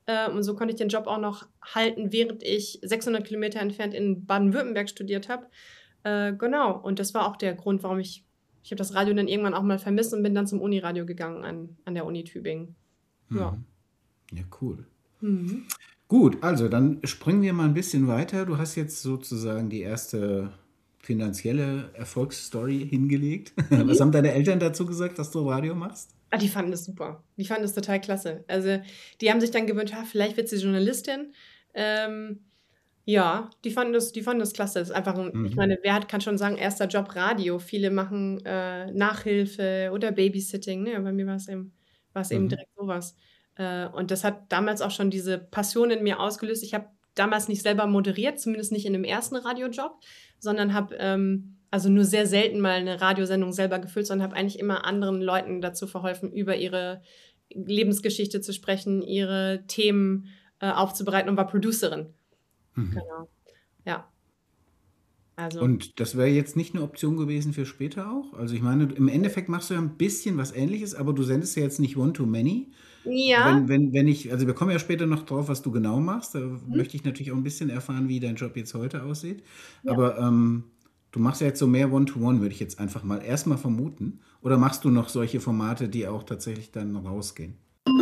Äh, und so konnte ich den Job auch noch halten, während ich sechshundert Kilometer entfernt in Baden-Württemberg studiert habe. Äh, genau, und das war auch der Grund, warum ich, ich habe das Radio dann irgendwann auch mal vermisst und bin dann zum Uniradio gegangen an, an der Uni Tübingen. Ja. Ja, cool. Mhm. Gut, also dann springen wir mal ein bisschen weiter. Du hast jetzt sozusagen die erste finanzielle Erfolgsstory hingelegt. Was Mhm. haben deine Eltern dazu gesagt, dass du Radio machst? Ah, die fanden das super. Die fanden das total klasse. Also, die haben sich dann gewünscht, ah, vielleicht wird sie Journalistin. Ähm, ja, die fanden das, die fanden das klasse. Das ist einfach ein, ich Mhm. meine, wer hat, kann schon sagen, erster Job Radio. Viele machen äh, Nachhilfe oder Babysitting. Ne? Bei mir war es eben, war es eben Mhm. direkt sowas. Äh, und das hat damals auch schon diese Passion in mir ausgelöst. Ich habe damals nicht selber moderiert, zumindest nicht in dem ersten Radiojob, sondern habe ähm, also nur sehr selten mal eine Radiosendung selber gefüllt, sondern habe eigentlich immer anderen Leuten dazu verholfen, über ihre Lebensgeschichte zu sprechen, ihre Themen äh, aufzubereiten und war Producerin. Mhm. Genau. Ja. Also, Und das wäre jetzt nicht eine Option gewesen für später auch? Also ich meine, im Endeffekt machst du ja ein bisschen was Ähnliches, aber du sendest ja jetzt nicht One-to-Many. ja. Wenn, wenn, wenn ich, also wir kommen ja später noch drauf, was du genau machst. Da Mhm. möchte ich natürlich auch ein bisschen erfahren, wie dein Job jetzt heute aussieht. Ja. Aber ähm, du machst ja jetzt so mehr One-to-One, würde ich jetzt einfach mal erstmal vermuten. Oder machst du noch solche Formate, die auch tatsächlich dann rausgehen?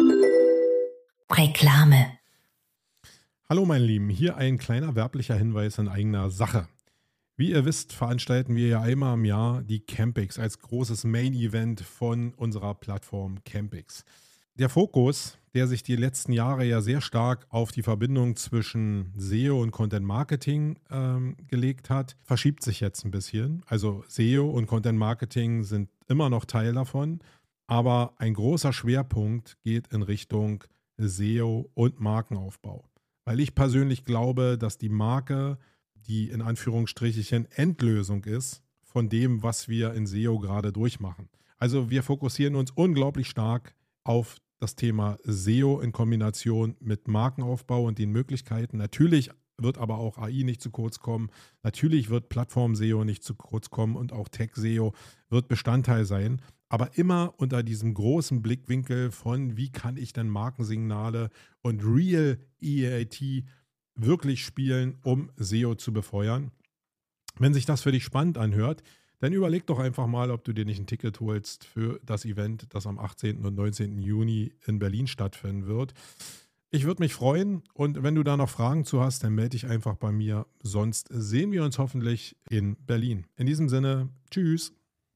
Reklame. Hallo meine Lieben, hier ein kleiner werblicher Hinweis in eigener Sache. Wie ihr wisst, veranstalten wir ja einmal im Jahr die Campix als großes Main-Event von unserer Plattform Campix. Der Fokus, der sich die letzten Jahre ja sehr stark auf die Verbindung zwischen S E O und Content Marketing ähm, gelegt hat, verschiebt sich jetzt ein bisschen. Also S E O und Content Marketing sind immer noch Teil davon, aber ein großer Schwerpunkt geht in Richtung S E O und Markenaufbau. Weil ich persönlich glaube, dass die Marke die in Anführungsstrichen Endlösung ist von dem, was wir in S E O gerade durchmachen. Also wir fokussieren uns unglaublich stark auf das Thema S E O in Kombination mit Markenaufbau und den Möglichkeiten. Natürlich wird aber auch A I nicht zu kurz kommen. Natürlich wird Plattform-S E O nicht zu kurz kommen und auch Tech-S E O wird Bestandteil sein. Aber immer unter diesem großen Blickwinkel von, wie kann ich denn Markensignale und Real E A T wirklich spielen, um S E O zu befeuern. Wenn sich das für dich spannend anhört, dann überleg doch einfach mal, ob du dir nicht ein Ticket holst für das Event, das am achtzehnten und neunzehnten Juni in Berlin stattfinden wird. Ich würde mich freuen und wenn du da noch Fragen zu hast, dann melde dich einfach bei mir. Sonst sehen wir uns hoffentlich in Berlin. In diesem Sinne, tschüss.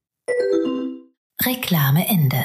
Reklame Ende.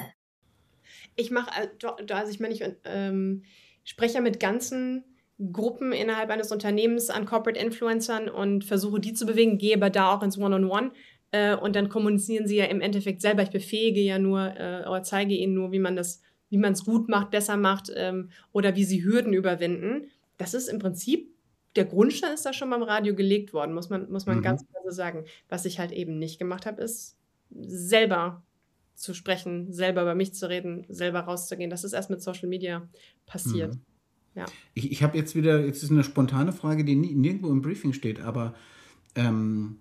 Ich mache, also ich meine, ich ähm, spreche ja mit ganzen Gruppen innerhalb eines Unternehmens an Corporate Influencern und versuche die zu bewegen, gehe aber da auch ins One-on-One äh, und dann kommunizieren sie ja im Endeffekt selber. Ich befähige ja nur äh, oder zeige ihnen nur, wie man das, wie man es gut macht, besser macht ähm, oder wie sie Hürden überwinden. Das ist im Prinzip, der Grundstein ist da schon beim Radio gelegt worden, muss man, muss man Mhm. ganz klar so sagen. Was ich halt eben nicht gemacht habe, ist selber zu sprechen, selber über mich zu reden, selber rauszugehen. Das ist erst mit Social Media passiert. Mhm. Ja. Ich, ich habe jetzt wieder, jetzt ist eine spontane Frage, die nie, nirgendwo im Briefing steht, aber ähm,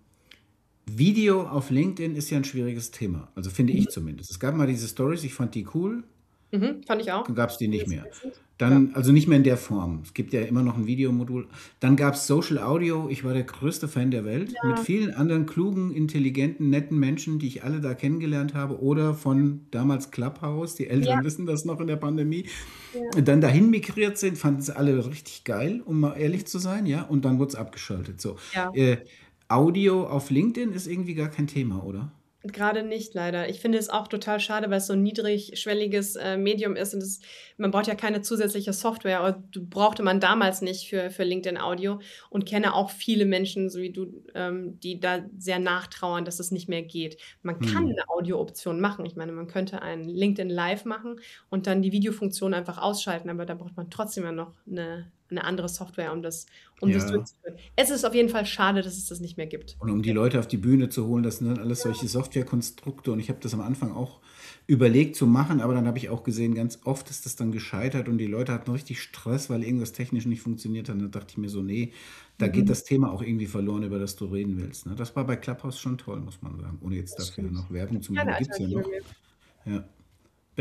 Video auf LinkedIn ist ja ein schwieriges Thema. Also finde ich zumindest. Es gab mal diese Stories, ich fand die cool, Mhm, fand ich auch. dann gab es die nicht mehr. Ja. Dann, also nicht mehr in der Form. Es gibt ja immer noch ein Videomodul. Dann gab es Social Audio. Ich war der größte Fan der Welt. Ja. Mit vielen anderen klugen, intelligenten, netten Menschen, die ich alle da kennengelernt habe. Oder von damals Clubhouse. Die Älteren Ja. wissen das noch in der Pandemie. Ja. Dann dahin migriert sind, fanden es alle richtig geil, um mal ehrlich zu sein. Ja, und dann wurde es abgeschaltet. So. Ja. Äh, Audio auf LinkedIn ist irgendwie gar kein Thema, oder? Gerade nicht, leider. Ich finde es auch total schade, weil es so ein niedrigschwelliges äh, Medium ist und es, man braucht ja keine zusätzliche Software, aber du brauchte man damals nicht für, für LinkedIn Audio und kenne auch viele Menschen, so wie du, ähm, die da sehr nachtrauern, dass es nicht mehr geht. Man kann Hm. eine Audio-Option machen. Ich meine, man könnte ein LinkedIn Live machen und dann die Videofunktion einfach ausschalten, aber da braucht man trotzdem ja noch eine, eine andere Software, um das, um das Ja. durchzuführen. Es ist auf jeden Fall schade, dass es das nicht mehr gibt. Und um die Leute auf die Bühne zu holen, das sind dann alles solche Softwarekonstrukte. Und ich habe das am Anfang auch überlegt zu machen, aber dann habe ich auch gesehen, ganz oft ist das dann gescheitert und die Leute hatten richtig Stress, weil irgendwas technisch nicht funktioniert hat. Und dann dachte ich mir so, nee, da geht Mhm. das Thema auch irgendwie verloren, über das du reden willst. Ne? Das war bei Clubhouse schon toll, muss man sagen. Ohne jetzt Das dafür stimmt. noch Werbung zu machen. Keine Die gibt es ja Alternative noch. mehr. Ja. Bitte?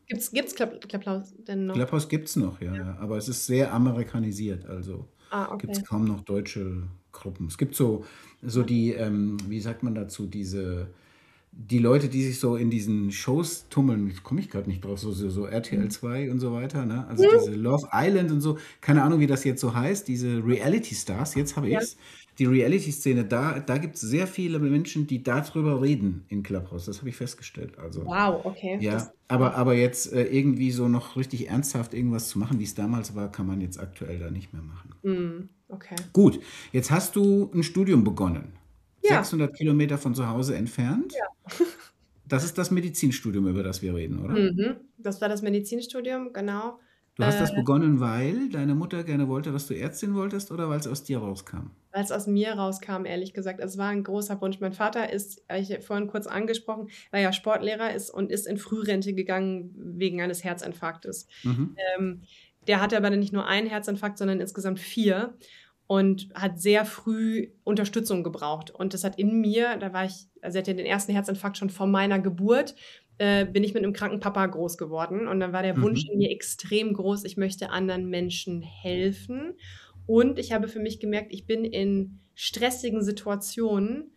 Gibt's, gibt's Club, Clubhouse denn noch? Clubhouse gibt es noch, ja, Ja. ja. Aber es ist sehr amerikanisiert, also Ah, gibt es okay. kaum noch deutsche Gruppen. Es gibt so, so Ja. die, ähm, wie sagt man dazu, diese, die Leute, die sich so in diesen Shows tummeln, komme ich gerade nicht drauf, so, so, so R T L zwei und so weiter, ne? Also diese Love Island und so, keine Ahnung, wie das jetzt so heißt, diese Reality Stars, jetzt habe Ja. ich's. Die Reality-Szene, da, da gibt es sehr viele Menschen, die darüber reden in Clubhouse. Das habe ich festgestellt. Also, Wow, okay. ja, Das, aber, aber jetzt äh, irgendwie so noch richtig ernsthaft irgendwas zu machen, wie es damals war, kann man jetzt aktuell da nicht mehr machen. mm, okay. Gut, jetzt hast du ein Studium begonnen. Ja, sechshundert Kilometer von zu Hause entfernt. ja. Das ist das Medizinstudium, über das wir reden, oder? Mhm. Das war das Medizinstudium, genau. Du hast Äh, das begonnen, weil deine Mutter gerne wollte, dass du Ärztin wolltest oder weil es aus dir rauskam? Weil es aus mir rauskam, ehrlich gesagt. Es war ein großer Wunsch. Mein Vater ist, habe ich vorhin kurz angesprochen, weil er ja Sportlehrer ist und ist in Frührente gegangen wegen eines Herzinfarktes. Mhm. Ähm, der hatte aber nicht nur einen Herzinfarkt, sondern insgesamt vier und hat sehr früh Unterstützung gebraucht. Und das hat in mir, da war ich, also er hatte den ersten Herzinfarkt schon vor meiner Geburt, äh, bin ich mit einem kranken Papa groß geworden. Und dann war der Wunsch Mhm. in mir extrem groß, ich möchte anderen Menschen helfen. Und ich habe für mich gemerkt, ich bin in stressigen Situationen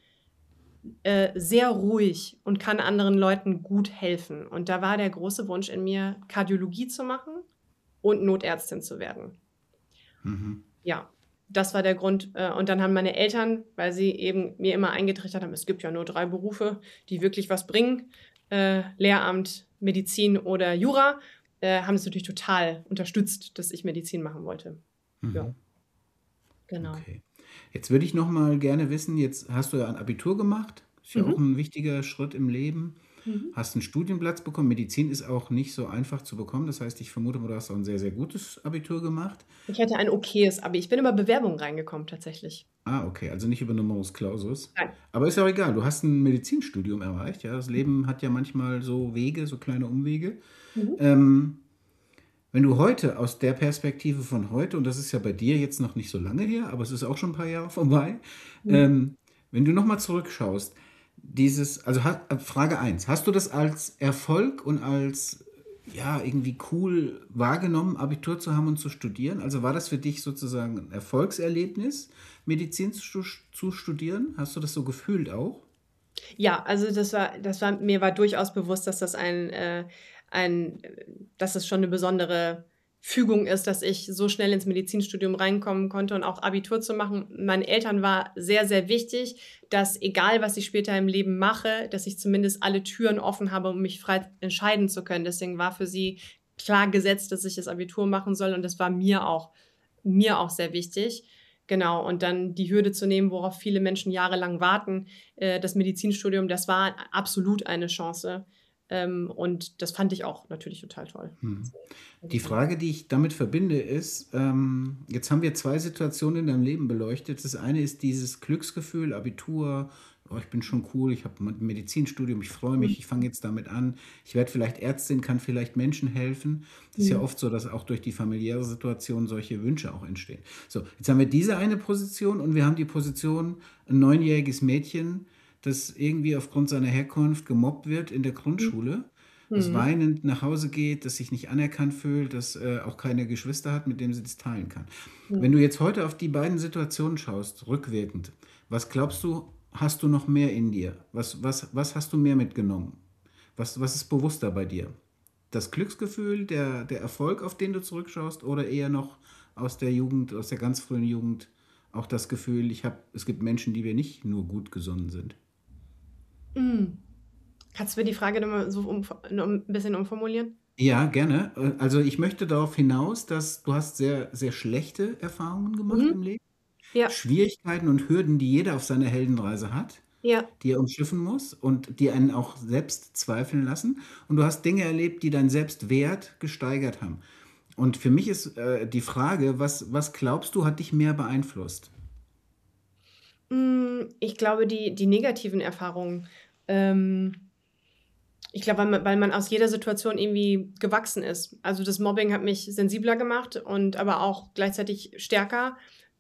äh, sehr ruhig und kann anderen Leuten gut helfen. Und da war der große Wunsch in mir, Kardiologie zu machen und Notärztin zu werden. Mhm. Ja, das war der Grund. äh, Und dann haben meine Eltern, weil sie eben mir immer eingetrichtert haben, es gibt ja nur drei Berufe, die wirklich was bringen, äh, Lehramt, Medizin oder Jura, äh, haben es natürlich total unterstützt, dass ich Medizin machen wollte. Ja, Mhm. genau. Okay. Jetzt würde ich noch mal gerne wissen, jetzt hast du ja ein Abitur gemacht, ist ja auch Mhm. ein wichtiger Schritt im Leben. Mhm. Hast einen Studienplatz bekommen. Medizin ist auch nicht so einfach zu bekommen. Das heißt, ich vermute mal, du hast auch ein sehr, sehr gutes Abitur gemacht. Ich hatte ein okayes Abi. Ich bin über Bewerbungen reingekommen, tatsächlich. Ah, okay, also nicht über Numerus Clausus. Nein. Aber ist ja auch egal, du hast ein Medizinstudium erreicht. Ja, das Leben hat ja manchmal so Wege, so kleine Umwege. Mhm. Ähm, wenn du heute aus der Perspektive von heute, und das ist ja bei dir jetzt noch nicht so lange her, aber es ist auch schon ein paar Jahre vorbei, Mhm. ähm, wenn du nochmal zurückschaust, dieses, also ha- Frage eins, hast du das als Erfolg und als, ja, irgendwie cool wahrgenommen, Abitur zu haben und zu studieren? Also war das für dich sozusagen ein Erfolgserlebnis, Medizin zu, zu studieren? Hast du das so gefühlt auch? Ja, also das war, das war, mir war durchaus bewusst, dass das ein, äh, ein, äh, dass es schon eine besondere Fügung ist, dass ich so schnell ins Medizinstudium reinkommen konnte und auch Abitur zu machen. Meinen Eltern war sehr, sehr wichtig, dass egal, was ich später im Leben mache, dass ich zumindest alle Türen offen habe, um mich frei entscheiden zu können. Deswegen war für sie klar gesetzt, dass ich das Abitur machen soll und das war mir auch, mir auch sehr wichtig. Genau, und dann die Hürde zu nehmen, worauf viele Menschen jahrelang warten, äh, das Medizinstudium, das war absolut eine Chance. Ähm, und das fand ich auch natürlich total toll. Hm. Die Frage, die ich damit verbinde, ist, ähm, jetzt haben wir zwei Situationen in deinem Leben beleuchtet. Das eine ist dieses Glücksgefühl, Abitur, oh, ich bin schon cool, ich habe ein Medizinstudium, ich freue mich, ich fange jetzt damit an, ich werde vielleicht Ärztin, kann vielleicht Menschen helfen. Das ist ja Mhm. oft so, dass auch durch die familiäre Situation solche Wünsche auch entstehen. So, jetzt haben wir diese eine Position und wir haben die Position, ein neunjähriges Mädchen, das irgendwie aufgrund seiner Herkunft gemobbt wird in der Grundschule, das Mhm. weinend nach Hause geht, das sich nicht anerkannt fühlt, das äh, auch keine Geschwister hat, mit denen sie das teilen kann. Mhm. Wenn du jetzt heute auf die beiden Situationen schaust, rückwirkend, was glaubst du, hast du noch mehr in dir? Was, was, was hast du mehr mitgenommen? Was, was ist bewusster bei dir? Das Glücksgefühl, der, der Erfolg, auf den du zurückschaust, oder eher noch aus der Jugend, aus der ganz frühen Jugend, auch das Gefühl, ich hab, es gibt Menschen, die wir nicht nur gut gesonnen sind? Mhm. Kannst du mir die Frage nochmal so um, noch ein bisschen umformulieren? Ja, gerne. Äh, Also ich möchte darauf hinaus, dass du hast sehr, sehr schlechte Erfahrungen gemacht Mhm. im Leben. Ja, Schwierigkeiten und Hürden, die jeder auf seiner Heldenreise hat, ja. die er umschiffen muss und die einen auch selbst zweifeln lassen. Und du hast Dinge erlebt, die deinen Selbstwert gesteigert haben. Und für mich ist äh, die Frage, was, was glaubst du, hat dich mehr beeinflusst? Mm, Ich glaube, die, die negativen Erfahrungen. Ähm, ich glaube, weil man, weil man aus jeder Situation irgendwie gewachsen ist. Also das Mobbing hat mich sensibler gemacht und aber auch gleichzeitig stärker.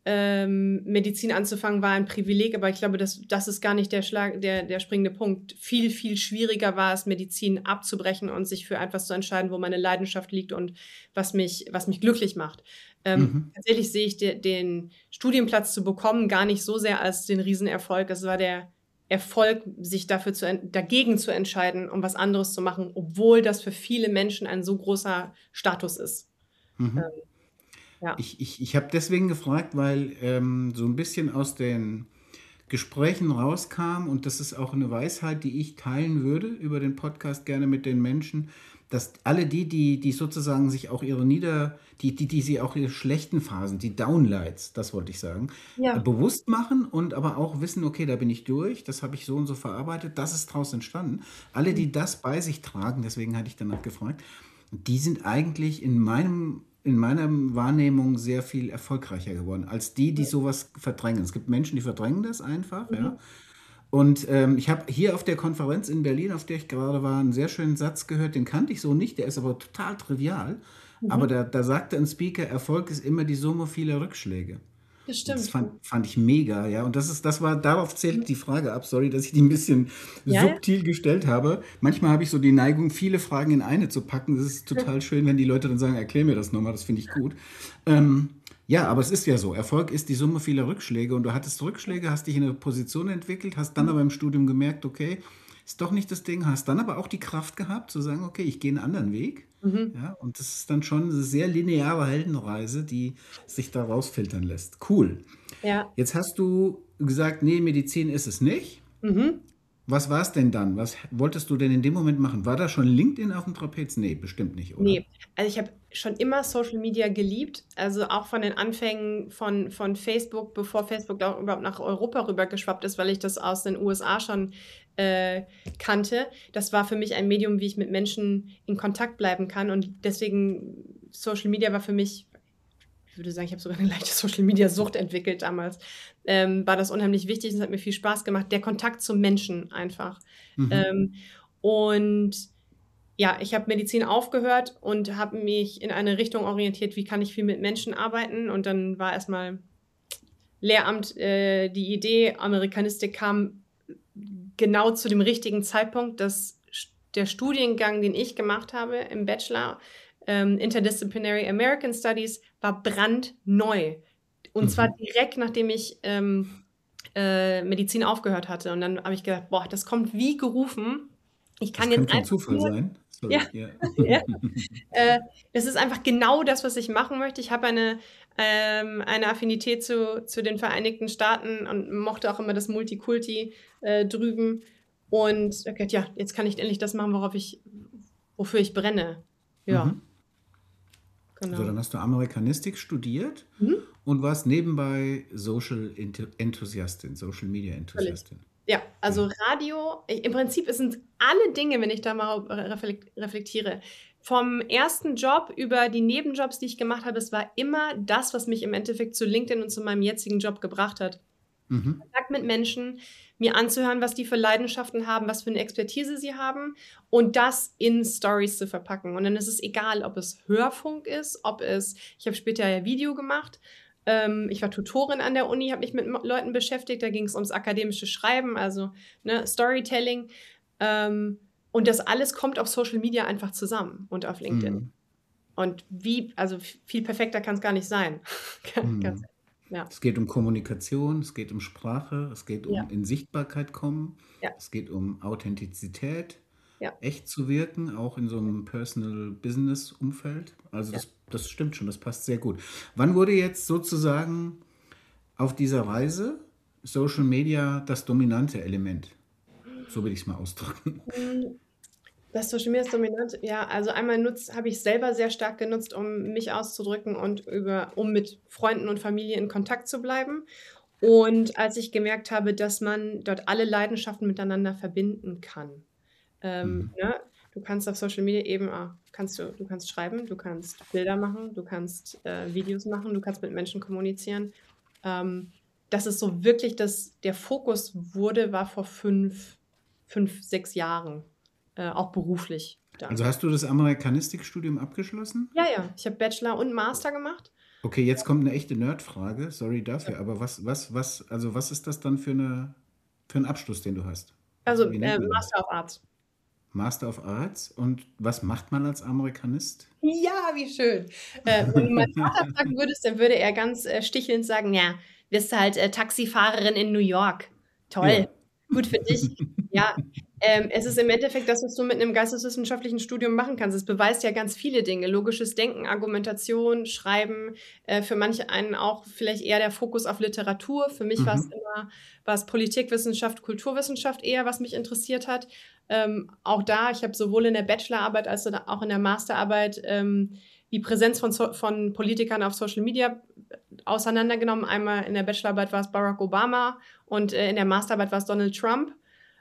ähm, Medizin anzufangen, war ein Privileg, aber ich glaube, das, das ist gar nicht der, Schlag, der, der springende Punkt. Viel, viel schwieriger war es, Medizin abzubrechen und sich für etwas zu entscheiden, wo meine Leidenschaft liegt und was mich, was mich glücklich macht. Ähm, Mhm. Tatsächlich sehe ich de, den Studienplatz zu bekommen gar nicht so sehr als den Riesenerfolg. Es war der Erfolg, sich dafür zu, dagegen zu entscheiden, um was anderes zu machen, obwohl das für viele Menschen ein so großer Status ist. Mhm. Ähm, ja. Ich, ich, ich habe deswegen gefragt, weil ähm, so ein bisschen aus den Gesprächen rauskam, und das ist auch eine Weisheit, die ich teilen würde über den Podcast gerne mit den Menschen, dass alle die, die, die sozusagen sich auch ihre Nieder, die, die, die sie auch ihre schlechten Phasen, die Downlights, das wollte ich sagen, äh, Ja. bewusst machen und aber auch wissen, okay, da bin ich durch, das habe ich so und so verarbeitet, das ist daraus entstanden. Alle, die das bei sich tragen, deswegen hatte ich danach gefragt, die sind eigentlich in meinem, in meiner Wahrnehmung sehr viel erfolgreicher geworden, als die, die sowas verdrängen. Es gibt Menschen, die verdrängen das einfach, ja. Mhm. Und ähm, ich habe hier auf der Konferenz in Berlin, auf der ich gerade war, einen sehr schönen Satz gehört, den kannte ich so nicht, der ist aber total trivial. Aber Mhm. da, da sagte ein Speaker, Erfolg ist immer die Summe vieler Rückschläge. Das Und das stimmt. fand, fand ich mega, ja. Und das ist, das war, darauf zählt die Frage ab. Sorry, dass ich die ein bisschen Ja, ja. subtil gestellt habe. Manchmal habe ich so die Neigung, viele Fragen in eine zu packen. Das ist total schön, wenn die Leute dann sagen, erklär mir das nochmal, das finde ich gut. Ähm, ja, aber es ist ja so. Erfolg ist die Summe vieler Rückschläge. Und du hattest Rückschläge, hast dich in eine Position entwickelt, hast dann aber im Studium gemerkt, okay, ist doch nicht das Ding, hast dann aber auch die Kraft gehabt, zu sagen, okay, ich gehe einen anderen Weg. Mhm. Ja, und das ist dann schon eine sehr lineare Heldenreise, die sich da rausfiltern lässt. Cool. Ja. Jetzt hast du gesagt, nee, Medizin ist es nicht. Mhm. Was war es denn dann? Was wolltest du denn in dem Moment machen? War da schon LinkedIn auf dem Trapez? Nee, bestimmt nicht, oder? Nee, also ich habe schon immer Social Media geliebt, also auch von den Anfängen von, von Facebook, bevor Facebook auch überhaupt nach Europa rübergeschwappt ist, weil ich das aus den U S A schon äh, kannte. Das war für mich ein Medium, wie ich mit Menschen in Kontakt bleiben kann, und deswegen Social Media war für mich, ich würde sagen, ich habe sogar eine leichte Social Media Sucht entwickelt damals. Ähm, war das unheimlich wichtig, und es hat mir viel Spaß gemacht, der Kontakt zum Menschen einfach. Mhm. Ähm, und ja, ich habe Medizin aufgehört und habe mich in eine Richtung orientiert, wie kann ich viel mit Menschen arbeiten. Und dann war erstmal Lehramt äh, die Idee, Amerikanistik kam genau zu dem richtigen Zeitpunkt, dass der Studiengang, den ich gemacht habe im Bachelor, ähm, Interdisciplinary American Studies, war brandneu. Und zwar Mhm. direkt, nachdem ich ähm, äh, Medizin aufgehört hatte. Und dann habe ich gedacht, boah, das kommt wie gerufen. Ich Das kann kann jetzt kein einfach Zufall nur, sein. ja, Sorry, ja. ja, äh, das ist einfach genau das, was ich machen möchte. Ich habe eine, ähm, eine Affinität zu, zu den Vereinigten Staaten und mochte auch immer das Multikulti äh, drüben. Und okay, ja, jetzt kann ich endlich das machen, worauf ich, wofür ich brenne. Ja, Mhm. So, genau. dann hast du Amerikanistik studiert Mhm. und warst nebenbei Social Ent- Enthusiastin, Social Media Völlig. Enthusiastin. Ja, also Ja. Radio, ich, im Prinzip es sind alle Dinge, wenn ich da mal reflekt- reflektiere, vom ersten Job über die Nebenjobs, die ich gemacht habe, es war immer das, was mich im Endeffekt zu LinkedIn und zu meinem jetzigen Job gebracht hat. Mhm. Kontakt mit Menschen, mir anzuhören, was die für Leidenschaften haben, was für eine Expertise sie haben, und das in Stories zu verpacken. Und dann ist es egal, ob es Hörfunk ist, ob es, ich habe später ja Video gemacht, ähm, ich war Tutorin an der Uni, habe mich mit Mo- Leuten beschäftigt, da ging es ums akademische Schreiben, also ne, Storytelling. Ähm, und das alles kommt auf Social Media einfach zusammen und auf LinkedIn. Mhm. Und wie, also viel perfekter kann es gar nicht sein. Ganz, Mhm. ja, Es geht um Kommunikation, es geht um Sprache, es geht ja, um in Sichtbarkeit kommen, ja, es geht um Authentizität, ja, echt zu wirken, auch in so einem Personal Business Umfeld. Also ja. das, das stimmt schon, das passt sehr gut. Wann wurde jetzt sozusagen auf dieser Reise Social Media das dominante Element? So will ich es mal ausdrücken. Hm, Das Social Media ist dominant. Ja, also einmal nutz, habe ich selber sehr stark genutzt, um mich auszudrücken und über, um mit Freunden und Familie in Kontakt zu bleiben. Und als ich gemerkt habe, dass man dort alle Leidenschaften miteinander verbinden kann. Ähm, Mhm. ne? Du kannst auf Social Media eben, ah, kannst du, du kannst schreiben, du kannst Bilder machen, du kannst äh, Videos machen, du kannst mit Menschen kommunizieren. Ähm, dass es so wirklich das, der Fokus wurde, war vor fünf, fünf, sechs Jahren, äh, auch beruflich Also dann. hast du das Amerikanistikstudium abgeschlossen? Ja, ja, ich habe Bachelor und Master gemacht. Okay, jetzt kommt eine echte Nerdfrage. Sorry dafür, aber was, was, was, also was ist das dann für eine, für einen Abschluss, den du hast? Also Wie nennt äh, man das? Master of Arts. Master of Arts. Und was macht man als Amerikanist? Ja, wie schön. Äh, wenn du meinen Vater fragen würdest, dann würde er ganz äh, stichelnd sagen, ja, wirst du halt äh, Taxifahrerin in New York. Toll, Ja. gut für dich. Ja, ähm, es ist im Endeffekt das, was du mit einem geisteswissenschaftlichen Studium machen kannst. Es beweist ja ganz viele Dinge. Logisches Denken, Argumentation, Schreiben. Äh, für manche einen auch vielleicht eher der Fokus auf Literatur. Für mich war es Mhm. immer, war es Politikwissenschaft, Kulturwissenschaft eher, was mich interessiert hat. Ähm, auch da, ich habe sowohl in der Bachelorarbeit als auch in der Masterarbeit ähm, die Präsenz von, so von Politikern auf Social Media auseinandergenommen. Einmal in der Bachelorarbeit war es Barack Obama und äh, in der Masterarbeit war es Donald Trump.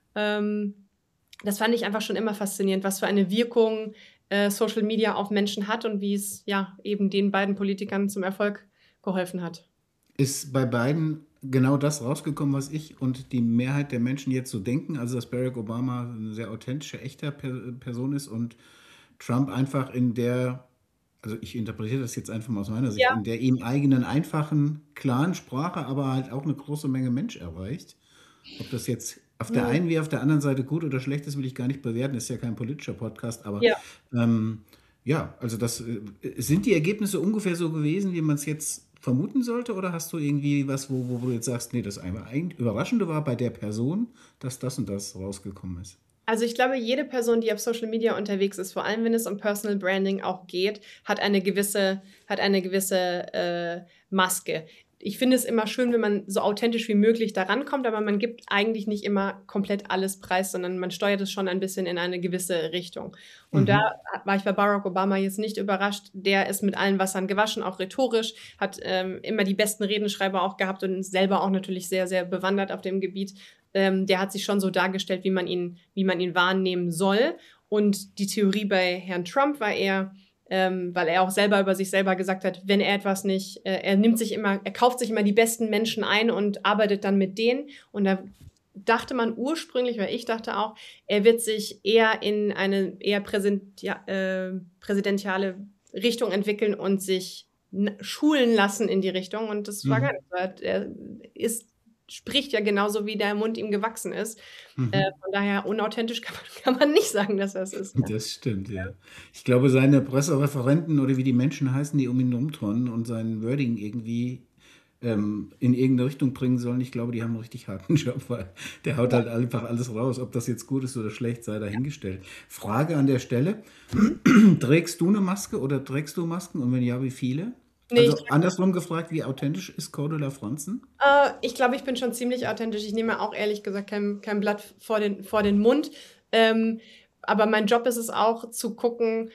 Ähm, das fand ich einfach schon immer faszinierend, was für eine Wirkung äh, Social Media auf Menschen hat und wie es ja eben den beiden Politikern zum Erfolg geholfen hat. Ist bei beiden genau das rausgekommen, was ich und die Mehrheit der Menschen jetzt so denken, also dass Barack Obama eine sehr authentische, echte per Person ist und Trump einfach in der, also ich interpretiere das jetzt einfach mal aus meiner Sicht, Ja. in der ihm eigenen, einfachen, klaren Sprache, aber halt auch eine große Menge Mensch erreicht. Ob das jetzt auf der einen wie auf der anderen Seite gut oder schlecht ist, will ich gar nicht bewerten. Ist ja kein politischer Podcast, aber Ja. ähm, ja, also das äh, sind die Ergebnisse ungefähr so gewesen, wie man es jetzt vermuten sollte, oder hast du irgendwie was, wo, wo du jetzt sagst, nee, das einfach ein Überraschende war bei der Person, dass das und das rausgekommen ist? Also ich glaube, jede Person, die auf Social Media unterwegs ist, vor allem wenn es um Personal Branding auch geht, hat eine gewisse, hat eine gewisse äh, Maske. Ich finde es immer schön, wenn man so authentisch wie möglich da rankommt, aber man gibt eigentlich nicht immer komplett alles preis, sondern man steuert es schon ein bisschen in eine gewisse Richtung. Und da Mhm. war ich bei Barack Obama jetzt nicht überrascht. Der ist mit allen Wassern gewaschen, auch rhetorisch, hat ähm, immer die besten Redenschreiber auch gehabt und ist selber auch natürlich sehr, sehr bewandert auf dem Gebiet. Ähm, der hat sich schon so dargestellt, wie man ihn, wie man ihn wahrnehmen soll. Und die Theorie bei Herrn Trump war eher, ähm, weil er auch selber über sich selber gesagt hat, wenn er etwas nicht, äh, er nimmt sich immer, er kauft sich immer die besten Menschen ein und arbeitet dann mit denen. Und da dachte man ursprünglich, weil ich dachte auch, er wird sich eher in eine eher präsent, ja, äh, präsidentiale Richtung entwickeln und sich schulen lassen in die Richtung. Und das war gar Mhm. nicht so. Er ist spricht ja genauso, wie der Mund ihm gewachsen ist. Mhm. Äh, von daher unauthentisch kann man, kann man nicht sagen, dass er es ist. Ja. Das stimmt, ja. Ich glaube, seine Pressereferenten oder wie die Menschen heißen, die um ihn rumturnen und sein Wording irgendwie ähm, in irgendeine Richtung bringen sollen, ich glaube, die haben einen richtig harten Job, weil der haut halt einfach alles raus. Ob das jetzt gut ist oder schlecht, sei dahingestellt. Frage an der Stelle: Mhm. Trägst du eine Maske oder trägst du Masken? Und wenn ja, wie viele? Nee, ich, Also andersrum gefragt, wie authentisch ist Cordula Franzen? äh, ich glaube, ich bin schon ziemlich authentisch. Ich nehme auch ehrlich gesagt kein, kein Blatt vor den, vor den Mund. Ähm, aber mein Job ist es auch zu gucken,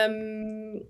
ähm,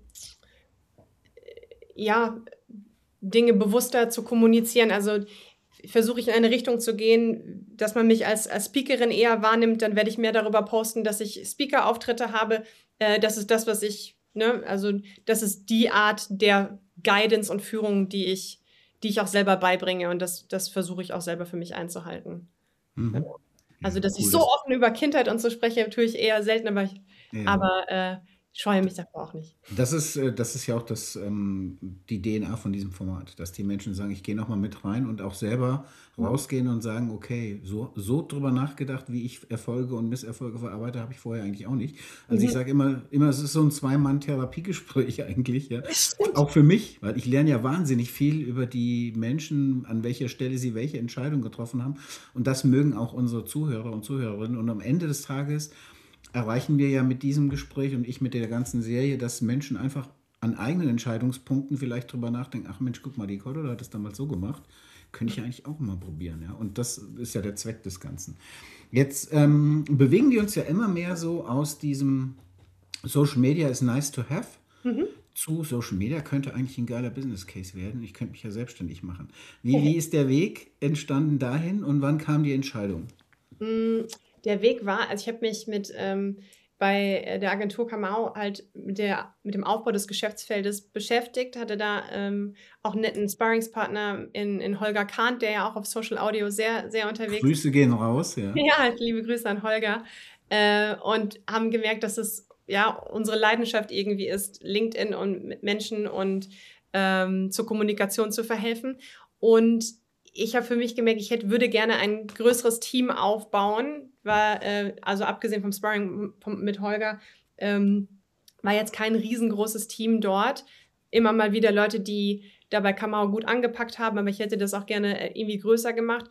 ja, Dinge bewusster zu kommunizieren. Also versuche ich in eine Richtung zu gehen, dass man mich als, als Speakerin eher wahrnimmt, dann werde ich mehr darüber posten, dass ich Speaker-Auftritte habe. Äh, das ist das, was ich, ne, also das ist die Art der Guidance und Führung, die ich, die ich auch selber beibringe und das, das versuche ich auch selber für mich einzuhalten. Mhm. Also, Ja, dass ich cool. so Das, offen über Kindheit und so spreche, tue ich eher selten, aber ich, ja. aber äh, scheue mich davor auch nicht. Das ist, äh, das ist ja auch das, ähm, die D N A von diesem Format, dass die Menschen sagen, ich gehe nochmal mit rein und auch selber rausgehen und sagen, okay, so, so drüber nachgedacht, wie ich Erfolge und Misserfolge verarbeite, habe ich vorher eigentlich auch nicht. Also ich Mhm. sage immer, immer, es ist so ein Zwei-Mann-Therapiegespräch eigentlich, ja. Stimmt. Auch für mich, weil ich lerne ja wahnsinnig viel über die Menschen, an welcher Stelle sie welche Entscheidung getroffen haben. Und das mögen auch unsere Zuhörer und Zuhörerinnen. Und am Ende des Tages erreichen wir ja mit diesem Gespräch und ich mit der ganzen Serie, dass Menschen einfach an eigenen Entscheidungspunkten vielleicht drüber nachdenken, ach Mensch, guck mal, die Cordula hat das damals so gemacht, könnte ich ja eigentlich auch mal probieren. Ja? Und das ist ja der Zweck des Ganzen. Jetzt ähm, bewegen wir uns ja immer mehr so aus diesem Social Media is nice to have Mhm. zu Social Media könnte eigentlich ein geiler Business Case werden. Ich könnte mich ja selbstständig machen. Wie, wie ist der Weg entstanden dahin und wann kam die Entscheidung? Mm, Der Weg war, also ich habe mich mit ähm, bei äh, der Agentur Kamau halt mit, der, mit dem Aufbau des Geschäftsfeldes beschäftigt, hatte da ähm, auch einen netten Sparringspartner in, in Holger Kahnt, der ja auch auf Social Audio sehr, sehr unterwegs ist. Grüße gehen raus, ja. Ja, liebe Grüße an Holger. Äh, und haben gemerkt, dass es ja unsere Leidenschaft irgendwie ist, LinkedIn und mit Menschen und ähm, zur Kommunikation zu verhelfen. Und ich habe für mich gemerkt, ich hätte, würde gerne ein größeres Team aufbauen, weil, äh, also abgesehen vom Sparring mit Holger, ähm, war jetzt kein riesengroßes Team dort. Immer mal wieder Leute, die da bei Kamau gut angepackt haben, aber ich hätte das auch gerne irgendwie größer gemacht.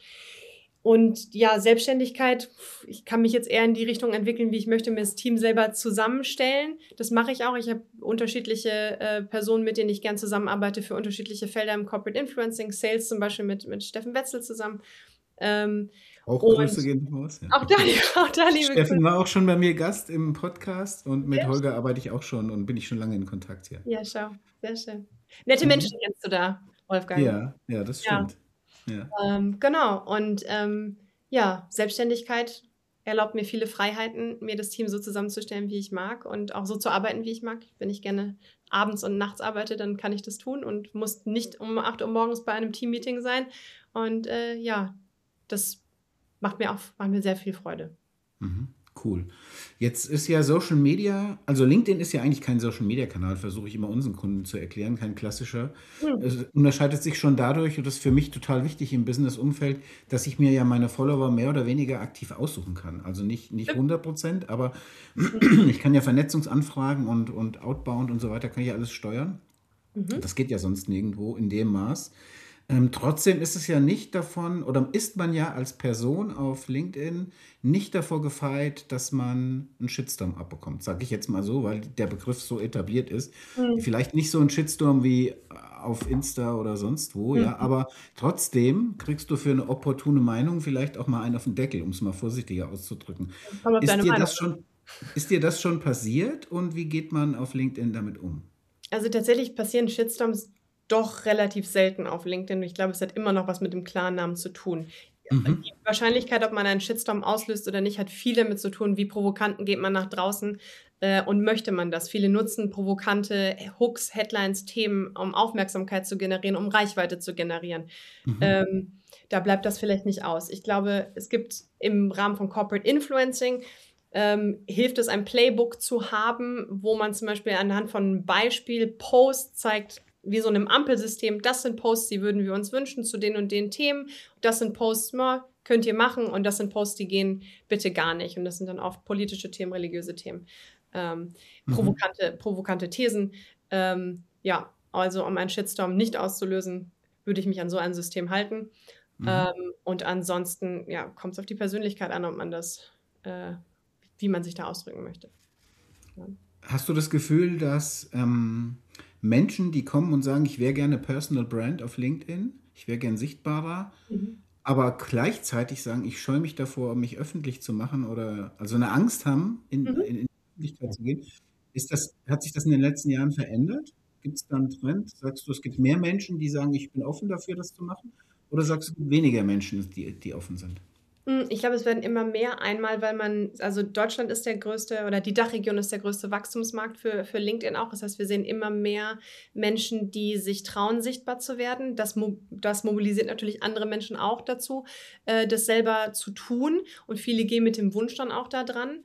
Und ja, Selbstständigkeit, ich kann mich jetzt eher in die Richtung entwickeln, wie ich möchte, mir das Team selber zusammenstellen. Das mache ich auch. Ich habe unterschiedliche äh, Personen, mit denen ich gern zusammenarbeite für unterschiedliche Felder im Corporate Influencing, Sales zum Beispiel mit, mit Steffen Wetzel zusammen. Ähm, Auch Grüße gehen raus. Ja. Auch da, auch da liebe Steffen Grüße. war auch schon bei mir Gast im Podcast und mit Sehr Holger schön. arbeite ich auch schon und bin ich schon lange in Kontakt hier. Ja, schau, sehr schön. Nette Mhm. Menschen kennst du da, Wolfgang. Ja, ja, das Ja. stimmt. Ja. Ähm, genau, und ähm, ja, Selbstständigkeit erlaubt mir viele Freiheiten, mir das Team so zusammenzustellen, wie ich mag und auch so zu arbeiten, wie ich mag. Wenn ich gerne abends und nachts arbeite, dann kann ich das tun und muss nicht um acht Uhr morgens bei einem Teammeeting sein. Und äh, ja, das macht mir auch macht mir sehr viel Freude. Mhm. Cool. Jetzt ist ja Social Media, also LinkedIn ist ja eigentlich kein Social Media Kanal, versuche ich immer unseren Kunden zu erklären, kein klassischer. Hm. Es unterscheidet sich schon dadurch, und das ist für mich total wichtig im Business-Umfeld, dass ich mir ja meine Follower mehr oder weniger aktiv aussuchen kann. Also nicht, nicht hundert Prozent, aber ich kann ja Vernetzungsanfragen und, und Outbound und so weiter, kann ich ja alles steuern. Mhm. Das geht ja sonst nirgendwo in dem Maß. Ähm, trotzdem ist es ja nicht davon, oder ist man ja als Person auf LinkedIn nicht davor gefeit, dass man einen Shitstorm abbekommt, sage ich jetzt mal so, weil der Begriff so etabliert ist. Hm. Vielleicht nicht so ein Shitstorm wie auf Insta oder sonst wo, Mhm. ja, aber trotzdem kriegst du für eine opportune Meinung vielleicht auch mal einen auf den Deckel, um es mal vorsichtiger auszudrücken. Komm auf Ist deine dir Meinung. das schon, ist dir das schon passiert und wie geht man auf LinkedIn damit um? Also tatsächlich passieren Shitstorms doch relativ selten auf LinkedIn. Ich glaube, es hat immer noch was mit dem Klarnamen zu tun. Mhm. Die Wahrscheinlichkeit, ob man einen Shitstorm auslöst oder nicht, hat viel damit zu tun, wie provokant geht man nach draußen äh, und möchte man das. Viele nutzen provokante Hooks, Headlines, Themen, um Aufmerksamkeit zu generieren, um Reichweite zu generieren. Mhm. Ähm, da bleibt das vielleicht nicht aus. Ich glaube, es gibt im Rahmen von Corporate Influencing ähm, hilft es, ein Playbook zu haben, wo man zum Beispiel anhand von einem Beispiel Post zeigt, wie so einem Ampelsystem, das sind Posts, die würden wir uns wünschen zu den und den Themen, das sind Posts, na, könnt ihr machen und das sind Posts, die gehen bitte gar nicht und das sind dann oft politische Themen, religiöse Themen, ähm, Mhm. provokante, provokante Thesen. Ähm, ja, also um einen Shitstorm nicht auszulösen, würde ich mich an so ein System halten. Mhm. Ähm, und ansonsten ja, kommt es auf die Persönlichkeit an, ob man das, äh, wie man sich da ausdrücken möchte. Ja. Hast du das Gefühl, dass ähm, Menschen, die kommen und sagen, ich wäre gerne Personal Brand auf LinkedIn, ich wäre gern sichtbarer, Mhm. aber gleichzeitig sagen, ich scheue mich davor, mich öffentlich zu machen oder also eine Angst haben, in, Mhm. in, in die Öffentlichkeit zu gehen. Ist das, hat sich das in den letzten Jahren verändert? Gibt es da einen Trend? Sagst du, es gibt mehr Menschen, die sagen, ich bin offen dafür, das zu machen? Oder sagst du, es gibt weniger Menschen, die, die offen sind? Mm, Ich glaube, es werden immer mehr. Einmal, weil man, also Deutschland ist der größte oder die Dachregion ist der größte Wachstumsmarkt für, für LinkedIn auch. Das heißt, wir sehen immer mehr Menschen, die sich trauen, sichtbar zu werden. Das, mo das mobilisiert natürlich andere Menschen auch dazu, äh, das selber zu tun. Und viele gehen mit dem Wunsch dann auch da dran.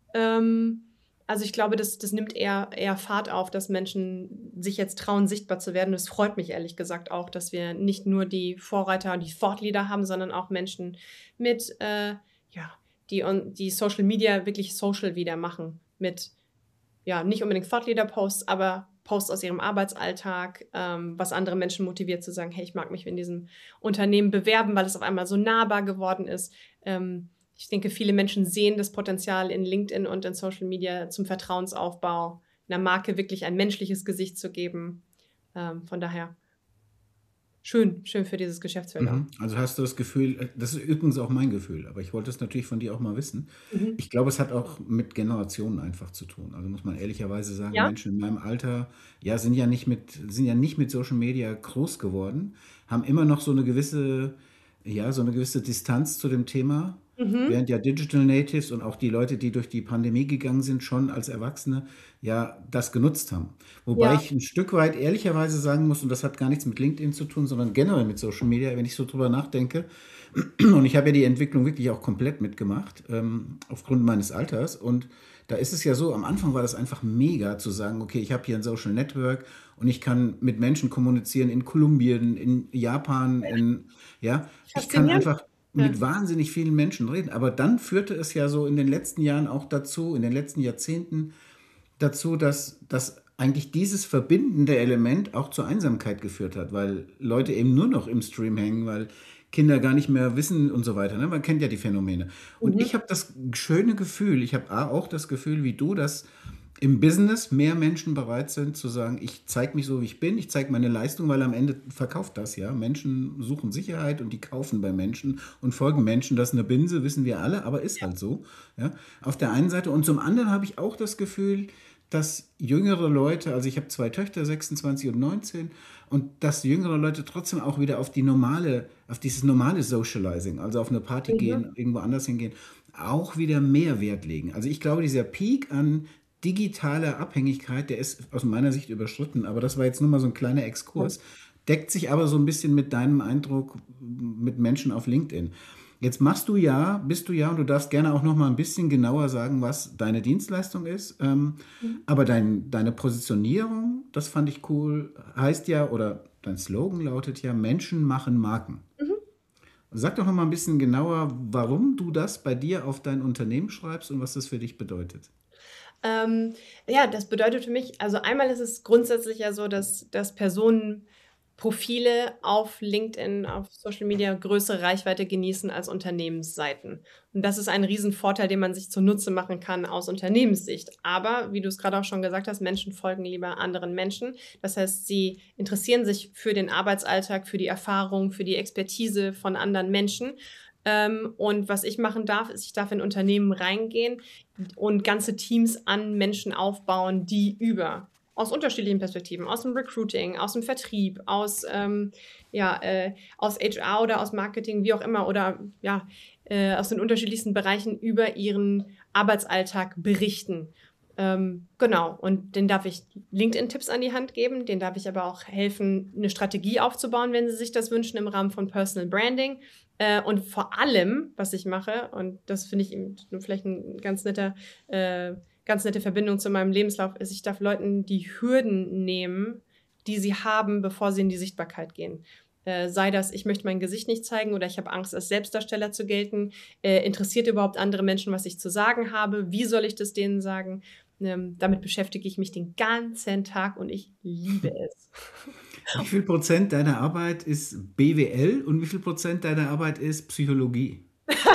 Ähm, also ich glaube, das, das nimmt eher, eher Fahrt auf, dass Menschen sich jetzt trauen, sichtbar zu werden. Es freut mich ehrlich gesagt auch, dass wir nicht nur die Vorreiter und die Thought-Leader haben, sondern auch Menschen mit, äh, ja, die, on, die Social Media wirklich social wieder machen. Mit, ja, nicht unbedingt Thought-Leader-Posts, aber Posts aus ihrem Arbeitsalltag, ähm, was andere Menschen motiviert zu sagen, hey, ich mag mich in diesem Unternehmen bewerben, weil es auf einmal so nahbar geworden ist. Ähm, Ich denke, viele Menschen sehen das Potenzial in LinkedIn und in Social Media zum Vertrauensaufbau, einer Marke wirklich ein menschliches Gesicht zu geben. Ähm, von daher schön, schön für dieses Geschäftsfeld auch. Mhm. Also hast du das Gefühl, das ist übrigens auch mein Gefühl, aber ich wollte es natürlich von dir auch mal wissen. Mhm. Ich glaube, es hat auch mit Generationen einfach zu tun. Also muss man ehrlicherweise sagen, Ja? Menschen in meinem Alter, ja, sind ja nicht mit, sind ja nicht mit Social Media groß geworden, haben immer noch so eine gewisse, ja, so eine gewisse Distanz zu dem Thema. Mhm. Während ja Digital Natives und auch die Leute, die durch die Pandemie gegangen sind, schon als Erwachsene ja das genutzt haben. Wobei Ja. ich ein Stück weit ehrlicherweise sagen muss, und das hat gar nichts mit LinkedIn zu tun, sondern generell mit Social Media, wenn ich so drüber nachdenke. Und ich habe ja die Entwicklung wirklich auch komplett mitgemacht, ähm, aufgrund meines Alters. Und Da ist es ja so, am Anfang war das einfach mega zu sagen, okay, ich habe hier ein Social Network und ich kann mit Menschen kommunizieren in Kolumbien, in Japan, in, ja, ich kann Faszinierend. einfach Ja. mit wahnsinnig vielen Menschen reden. Aber dann führte es ja so in den letzten Jahren auch dazu, in den letzten Jahrzehnten dazu, dass, dass eigentlich dieses verbindende Element auch zur Einsamkeit geführt hat, weil Leute eben nur noch im Stream hängen, weil Kinder gar nicht mehr wissen und so weiter. Ne? Man kennt ja die Phänomene. Und Mhm. ich habe das schöne Gefühl, ich habe auch das Gefühl wie du, dass im Business mehr Menschen bereit sind zu sagen, ich zeige mich so, wie ich bin, ich zeige meine Leistung, weil am Ende verkauft das ja. Menschen suchen Sicherheit und die kaufen bei Menschen und folgen Menschen. Das ist eine Binse, wissen wir alle, aber ist halt so. Ja? Auf der einen Seite. Und zum anderen habe ich auch das Gefühl, dass jüngere Leute, also ich habe zwei Töchter, sechsundzwanzig und neunzehn, und dass jüngere Leute trotzdem auch wieder auf die normale, auf dieses normale Socializing, also auf eine Party Mhm. gehen, irgendwo anders hingehen, auch wieder mehr Wert legen. Also ich glaube, dieser Peak an digitaler Abhängigkeit, der ist aus meiner Sicht überschritten, aber das war jetzt nur mal so ein kleiner Exkurs, deckt sich aber so ein bisschen mit deinem Eindruck mit Menschen auf LinkedIn. Jetzt machst du ja, bist du ja, und du darfst gerne auch noch mal ein bisschen genauer sagen, was deine Dienstleistung ist. Ähm, Mhm. aber dein, deine Positionierung, das fand ich cool, heißt ja, oder dein Slogan lautet ja, Menschen machen Marken. Mhm. Sag doch noch mal ein bisschen genauer, warum du das bei dir auf dein Unternehmen schreibst und was das für dich bedeutet. Ähm, ja, das bedeutet für mich, also einmal ist es grundsätzlich ja so, dass, dass Personen Profile auf LinkedIn, auf Social Media größere Reichweite genießen als Unternehmensseiten. Und das ist ein Riesenvorteil, den man sich zunutze machen kann aus Unternehmenssicht. Aber, wie du es gerade auch schon gesagt hast, Menschen folgen lieber anderen Menschen. Das heißt, sie interessieren sich für den Arbeitsalltag, für die Erfahrung, für die Expertise von anderen Menschen. Ähm, und was ich machen darf, ist, ich darf in Unternehmen reingehen und ganze Teams an Menschen aufbauen, die über aus unterschiedlichen Perspektiven, aus dem Recruiting, aus dem Vertrieb, aus, ähm, ja, äh, aus H R oder aus Marketing, wie auch immer, oder ja, äh, aus den unterschiedlichsten Bereichen über ihren Arbeitsalltag berichten. Ähm, genau, und den darf ich LinkedIn-Tipps an die Hand geben, den darf ich aber auch helfen, eine Strategie aufzubauen, wenn sie sich das wünschen, im Rahmen von Personal Branding. Äh, und vor allem, was ich mache, und das finde ich eben vielleicht ein ganz netter äh, ganz nette Verbindung zu meinem Lebenslauf ist, ich darf Leuten die Hürden nehmen, die sie haben, bevor sie in die Sichtbarkeit gehen. Äh, sei das, ich möchte mein Gesicht nicht zeigen oder ich habe Angst, als Selbstdarsteller zu gelten. Äh, interessiert überhaupt andere Menschen, was ich zu sagen habe? Wie soll ich das denen sagen? Ähm, damit beschäftige ich mich den ganzen Tag und ich liebe es. Wie viel Prozent deiner Arbeit ist B W L und wie viel Prozent deiner Arbeit ist Psychologie?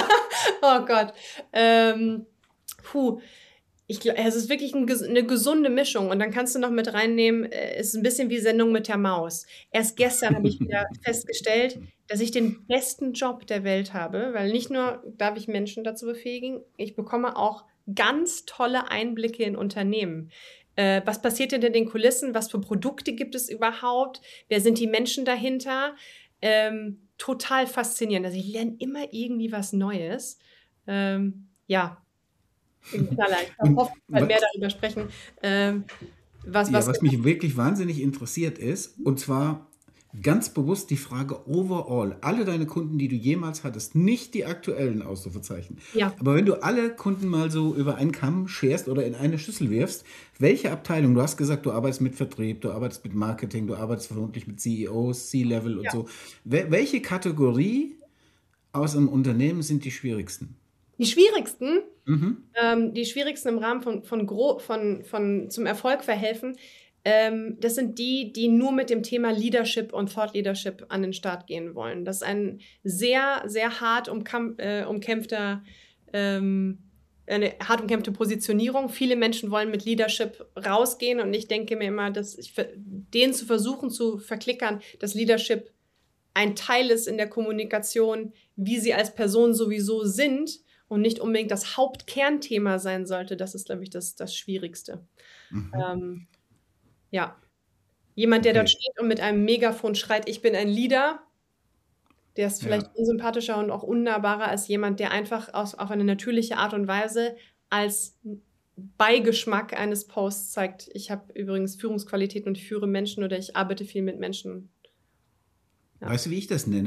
Oh Gott. Ähm, puh. Ich glaube, es ist wirklich ein, eine gesunde Mischung. Und dann kannst du noch mit reinnehmen, äh, es ist ein bisschen wie Sendung mit der Maus. Erst gestern habe ich wieder festgestellt, dass ich den besten Job der Welt habe, weil nicht nur darf ich Menschen dazu befähigen, ich bekomme auch ganz tolle Einblicke in Unternehmen. Äh, was passiert hinter den Kulissen? Was für Produkte gibt es überhaupt? Wer sind die Menschen dahinter? Ähm, total faszinierend. Also ich lerne immer irgendwie was Neues. Ähm, ja, Knaller. Ich darf Und hoffentlich bald wa- mehr darüber sprechen, ähm, was, ja, was was mich wirklich wahnsinnig interessiert ist, und zwar ganz bewusst die Frage overall, alle deine Kunden, die du jemals hattest, nicht die aktuellen Ausrufezeichen. ja, Aber wenn du alle Kunden mal so über einen Kamm scherst oder in eine Schüssel wirfst, welche Abteilung, du hast gesagt, du arbeitest mit Vertrieb, du arbeitest mit Marketing, du arbeitest vermutlich mit C E Os, C-Level und ja. so. Wel welche Kategorie aus einem Unternehmen sind die schwierigsten? Die schwierigsten, Mhm. ähm, die schwierigsten im Rahmen von, von, gro von, von zum Erfolg verhelfen, ähm, das sind die, die nur mit dem Thema Leadership und Thought Leadership an den Start gehen wollen. Das ist ein sehr, sehr hart umkam äh, umkämpfter, ähm, eine hart umkämpfte Positionierung. Viele Menschen wollen mit Leadership rausgehen und ich denke mir immer, dass ich, denen zu versuchen zu verklickern, dass Leadership ein Teil ist in der Kommunikation, wie sie als Person sowieso sind und nicht unbedingt das Hauptkernthema sein sollte. Das ist, glaube ich, das, das Schwierigste. Mhm. Ähm, ja, jemand, der dort Okay. steht und mit einem Megafon schreit, ich bin ein Leader, der ist vielleicht Ja. unsympathischer und auch unnahbarer als jemand, der einfach aus, auf eine natürliche Art und Weise als Beigeschmack eines Posts zeigt, ich habe übrigens Führungsqualitäten und ich führe Menschen oder ich arbeite viel mit Menschen. Ja. Weißt du, wie ich das nenne?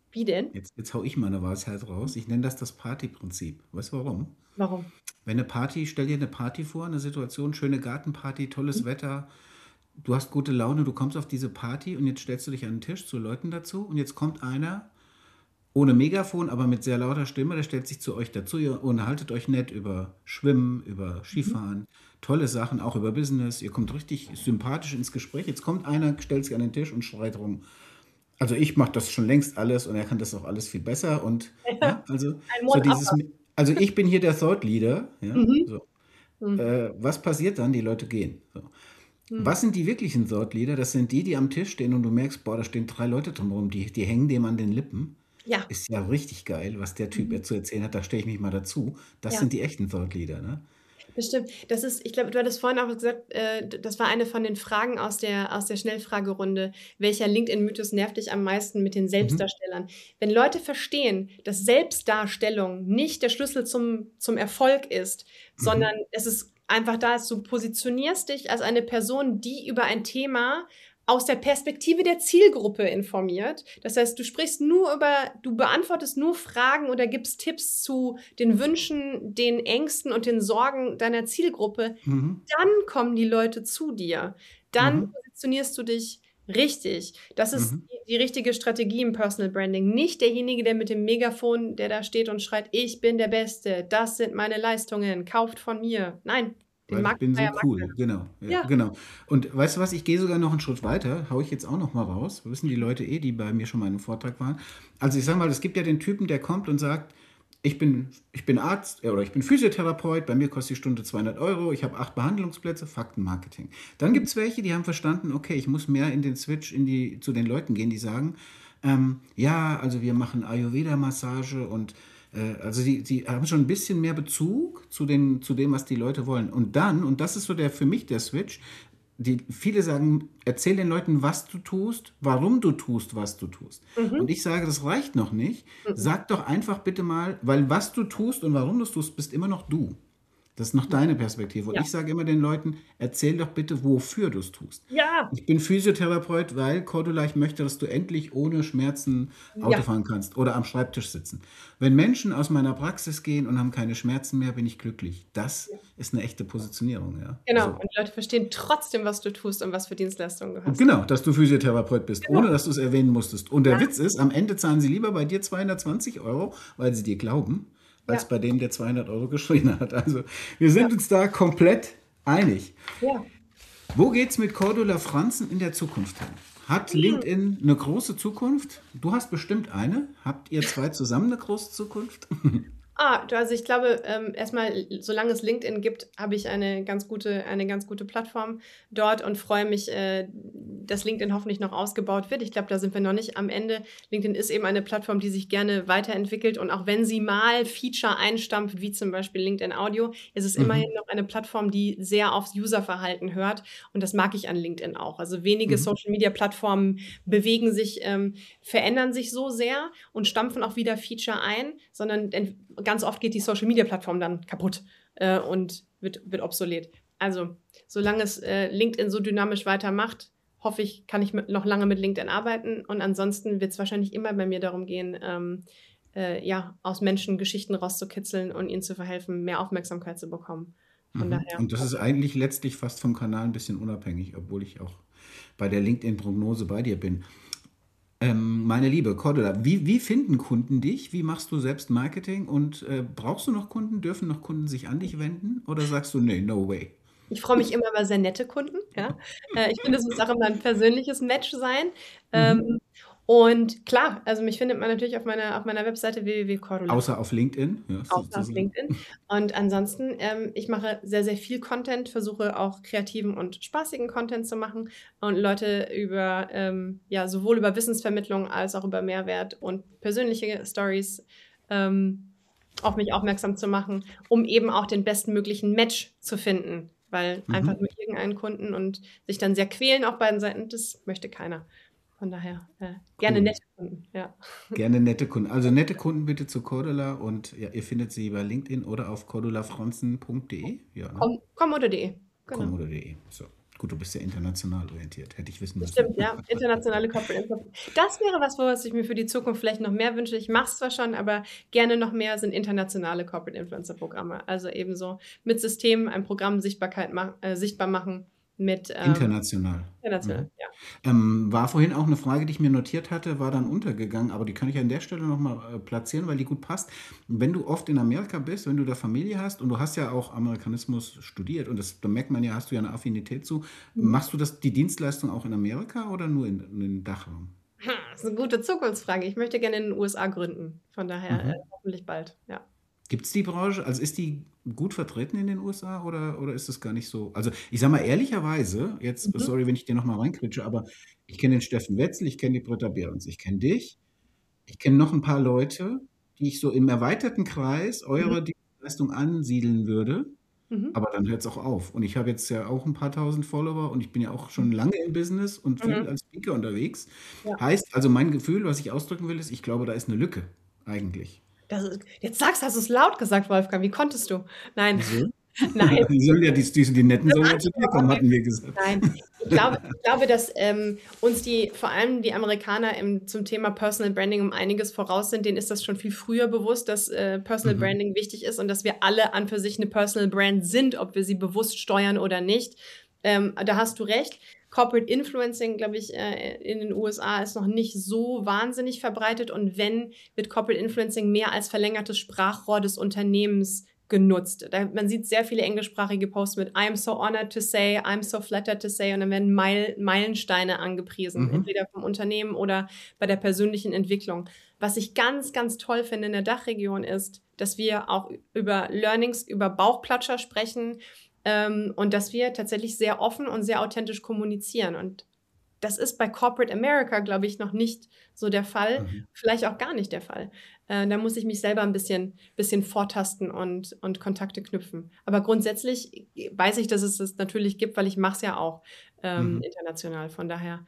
Wie denn? Jetzt, jetzt hau ich mal eine Weisheit raus. Ich nenne das das Partyprinzip. Weißt du warum? Warum? Wenn eine Party, stell dir eine Party vor, eine Situation, schöne Gartenparty, tolles Wetter, du hast gute Laune, du kommst auf diese Party und jetzt stellst du dich an den Tisch zu Leuten dazu und jetzt kommt einer ohne Megafon, aber mit sehr lauter Stimme, der stellt sich zu euch dazu, ihr unterhaltet euch nett über Schwimmen, über Skifahren, tolle Sachen, auch über Business, ihr kommt richtig sympathisch ins Gespräch. Jetzt kommt einer, stellt sich an den Tisch und schreit rum. Also ich mache das schon längst alles und er kann das auch alles viel besser und ja, also Ein so One-Upper. dieses, also ich bin hier der Thought Leader, ja, Mhm. so. Mhm. Äh, was passiert dann? Die Leute gehen. So. Mhm. Was sind die wirklichen Thought Leader? Das sind die, die am Tisch stehen und du merkst, boah, da stehen drei Leute drumherum, die, die hängen dem an den Lippen. Ja, Ist ja richtig geil, was der Typ Mhm. jetzt zu erzählen hat, da stelle ich mich mal dazu. Das ja. sind die echten Thought Leader, ne? Bestimmt. Das ist, ich glaube, du hattest vorhin auch gesagt, äh, d- das war eine von den Fragen aus der, aus der Schnellfragerunde. Welcher LinkedIn-Mythos nervt dich am meisten mit den Mhm. Selbstdarstellern? Wenn Leute verstehen, dass Selbstdarstellung nicht der Schlüssel zum, zum Erfolg ist, sondern Mhm. es ist einfach da, ist, du positionierst dich als eine Person, die über ein Thema aus der Perspektive der Zielgruppe informiert. Das heißt, du sprichst nur über, du beantwortest nur Fragen oder gibst Tipps zu den Wünschen, den Ängsten und den Sorgen deiner Zielgruppe. Mhm. Dann kommen die Leute zu dir. Dann Mhm. positionierst du dich richtig. Das ist Mhm. die, die richtige Strategie im Personal Branding. Nicht derjenige, der mit dem Megafon, der da steht und schreit, ich bin der Beste, das sind meine Leistungen, kauft von mir. Nein, den Weil ich bin so Marktschreier mag cool, keiner. genau, ja, Ja, genau. Und weißt du was, ich gehe sogar noch einen Schritt weiter, hau ich jetzt auch noch mal raus. Wissen die Leute eh, die bei mir schon mal in einem Vortrag waren. Also ich sag mal, es gibt ja den Typen, der kommt und sagt, ich bin, ich bin Arzt äh, oder ich bin Physiotherapeut, bei mir kostet die Stunde zweihundert Euro, ich habe acht Behandlungsplätze, Faktenmarketing. Dann gibt es welche, die haben verstanden, okay, ich muss mehr in den Switch in die, zu den Leuten gehen, die sagen, ähm, ja, also wir machen Ayurveda-Massage und äh, also die, die haben schon ein bisschen mehr Bezug zu, den, zu dem, was die Leute wollen. Und dann, und das ist so der für mich der Switch, die, viele sagen, erzähl den Leuten, was du tust, warum du tust, was du tust. Mhm. Und ich sage, das reicht noch nicht. Mhm. Sag doch einfach bitte mal, weil was du tust und warum du es tust, bist immer noch du. Das ist noch deine Perspektive. Und Ja. ich sage immer den Leuten, erzähl doch bitte, wofür du es tust. Ja. Ich bin Physiotherapeut, weil Cordula, ich möchte, dass du endlich ohne Schmerzen Auto Ja. fahren kannst oder am Schreibtisch sitzen. Wenn Menschen aus meiner Praxis gehen und haben keine Schmerzen mehr, bin ich glücklich. Das ist eine echte Positionierung, ja. Genau. So. Und die Leute verstehen trotzdem, was du tust und was für Dienstleistungen du Und hast. genau, dass du Physiotherapeut bist, Genau. ohne dass du es erwähnen musstest. Und der Ja. Witz ist, am Ende zahlen sie lieber bei dir zweihundertzwanzig Euro, weil sie dir glauben, als Ja. bei dem, der zweihundert Euro geschrien hat. Also wir sind Ja. uns da komplett einig. Ja. Wo geht's mit Cordula Franzen in der Zukunft hin? Hat LinkedIn eine große Zukunft? Du hast bestimmt eine. Habt ihr zwei zusammen eine große Zukunft? Ah, du- also ich glaube, ähm, erstmal, solange es LinkedIn gibt, habe ich eine ganz gute, eine ganz gute Plattform dort und freue mich, äh, dass LinkedIn hoffentlich noch ausgebaut wird. Ich glaube, da sind wir noch nicht am Ende. LinkedIn ist eben eine Plattform, die sich gerne weiterentwickelt und auch wenn sie mal Feature einstampft, wie zum Beispiel LinkedIn Audio, ist es immerhin Mhm. noch eine Plattform, die sehr aufs Userverhalten hört und das mag ich an LinkedIn auch. Also wenige Mhm. Social-Media-Plattformen bewegen sich, ähm, verändern sich so sehr und stampfen auch wieder Feature ein, sondern ent- ganz oft geht die Social-Media-Plattform dann kaputt äh, und wird, wird obsolet. Also, solange es äh, LinkedIn so dynamisch weitermacht, hoffe ich, kann ich mit, noch lange mit LinkedIn arbeiten. Und ansonsten wird es wahrscheinlich immer bei mir darum gehen, ähm, äh, ja, aus Menschen Geschichten rauszukitzeln und ihnen zu verhelfen, mehr Aufmerksamkeit zu bekommen. Von Mhm. daher. Und das ist eigentlich letztlich fast vom Kanal ein bisschen unabhängig, obwohl ich auch bei der LinkedIn-Prognose bei dir bin. Ähm, meine liebe Cordula, wie, wie finden Kunden dich? Wie machst du selbst Marketing? Und äh, brauchst du noch Kunden? Dürfen noch Kunden sich an dich wenden? Oder sagst du, nee, no way? Ich freue mich immer über sehr nette Kunden. Ja. Äh, ich finde, es muss auch immer ein persönliches Match sein. Mhm. Ähm, und klar, also mich findet man natürlich auf meiner, auf meiner Webseite w w w punkt cordula Außer auf LinkedIn, ja, außer auf sozusagen. LinkedIn. Und ansonsten, ähm, ich mache sehr, sehr viel Content, versuche auch kreativen und spaßigen Content zu machen und Leute über, ähm, ja, sowohl über Wissensvermittlung als auch über Mehrwert und persönliche Stories ähm, auf mich aufmerksam zu machen, um eben auch den bestmöglichen Match zu finden. Weil einfach Mhm. nur irgendeinen Kunden und sich dann sehr quälen auf beiden Seiten, das möchte keiner. Von daher äh, gerne Cool. nette Kunden, ja. Gerne nette Kunden. Also nette Kunden bitte zu Cordula und ja, ihr findet sie bei LinkedIn oder auf cordulafranzen punkt de. Ja, ne? Komm, komm oder de. Genau. Komm oder de. So. Gut, du bist ja international orientiert, hätte ich wissen Das müssen. stimmt, ja. Internationale Corporate Info. Das wäre was, was ich mir für die Zukunft vielleicht noch mehr wünsche. Ich mache es zwar schon, aber gerne noch mehr sind internationale Corporate Influencer-Programme. Also ebenso mit Systemen ein Programm Sichtbarkeit mach, äh, sichtbar machen mit ähm, International. international, Mhm. ja. Ähm, war vorhin auch eine Frage, die ich mir notiert hatte, war dann untergegangen, aber die kann ich an der Stelle nochmal äh, platzieren, weil die gut passt. Wenn du oft in Amerika bist, wenn du da Familie hast und du hast ja auch Amerikanismus studiert und das, da merkt man ja, hast du ja eine Affinität zu, Mhm. machst du das, die Dienstleistung auch in Amerika oder nur in, in den Dachraum? Hm, Das ist eine gute Zukunftsfrage. Ich möchte gerne in den U S A gründen. Von daher äh, Mhm. hoffentlich bald, ja. Gibt es die Branche, also ist die gut vertreten in den U S A oder, oder ist das gar nicht so? Also ich sage mal ehrlicherweise, jetzt, Mhm. sorry, wenn ich dir nochmal reinquitsche, aber ich kenne den Steffen Wetzel, ich kenne die Britta Behrens, ich kenne dich, ich kenne noch ein paar Leute, die ich so im erweiterten Kreis Mhm. eurer Dienstleistung ansiedeln würde, Mhm. aber dann hört es auch auf. Und ich habe jetzt ja auch ein paar tausend Follower und ich bin ja auch schon lange im Business und viel Mhm. als Speaker unterwegs. Ja. Heißt, also mein Gefühl, was ich ausdrücken will, ist, ich glaube, da ist eine Lücke eigentlich. Das ist, jetzt sagst, hast du es laut gesagt, Wolfgang. Wie konntest du? Nein, Wieso? nein. Die sollen ja, die, die, die Netten sollen ja zu dir kommen, hatten wir gesagt. Nein, ich glaube, ich glaube, dass ähm, uns die, vor allem die Amerikaner im, zum Thema Personal Branding um einiges voraus sind. Denen ist das schon viel früher bewusst, dass äh, Personal Mhm. Branding wichtig ist und dass wir alle an für sich eine Personal Brand sind, ob wir sie bewusst steuern oder nicht. Ähm, da hast du recht. Corporate Influencing, glaube ich, äh, in den U S A ist noch nicht so wahnsinnig verbreitet. Und wenn, wird Corporate Influencing mehr als verlängertes Sprachrohr des Unternehmens genutzt. Da, man sieht sehr viele englischsprachige Posts mit I'm so honored to say, I'm so flattered to say und dann werden Meil, Meilensteine angepriesen, Mhm. entweder vom Unternehmen oder bei der persönlichen Entwicklung. Was ich ganz, ganz toll finde in der Dachregion ist, dass wir auch über Learnings, über Bauchplatscher sprechen ähm, und dass wir tatsächlich sehr offen und sehr authentisch kommunizieren. Und das ist bei Corporate America, glaube ich, noch nicht so der Fall, Mhm. vielleicht auch gar nicht der Fall. Äh, da muss ich mich selber ein bisschen, bisschen vortasten und, und Kontakte knüpfen. Aber grundsätzlich weiß ich, dass es das natürlich gibt, weil ich mache es ja auch ähm, Mhm. international. Von daher,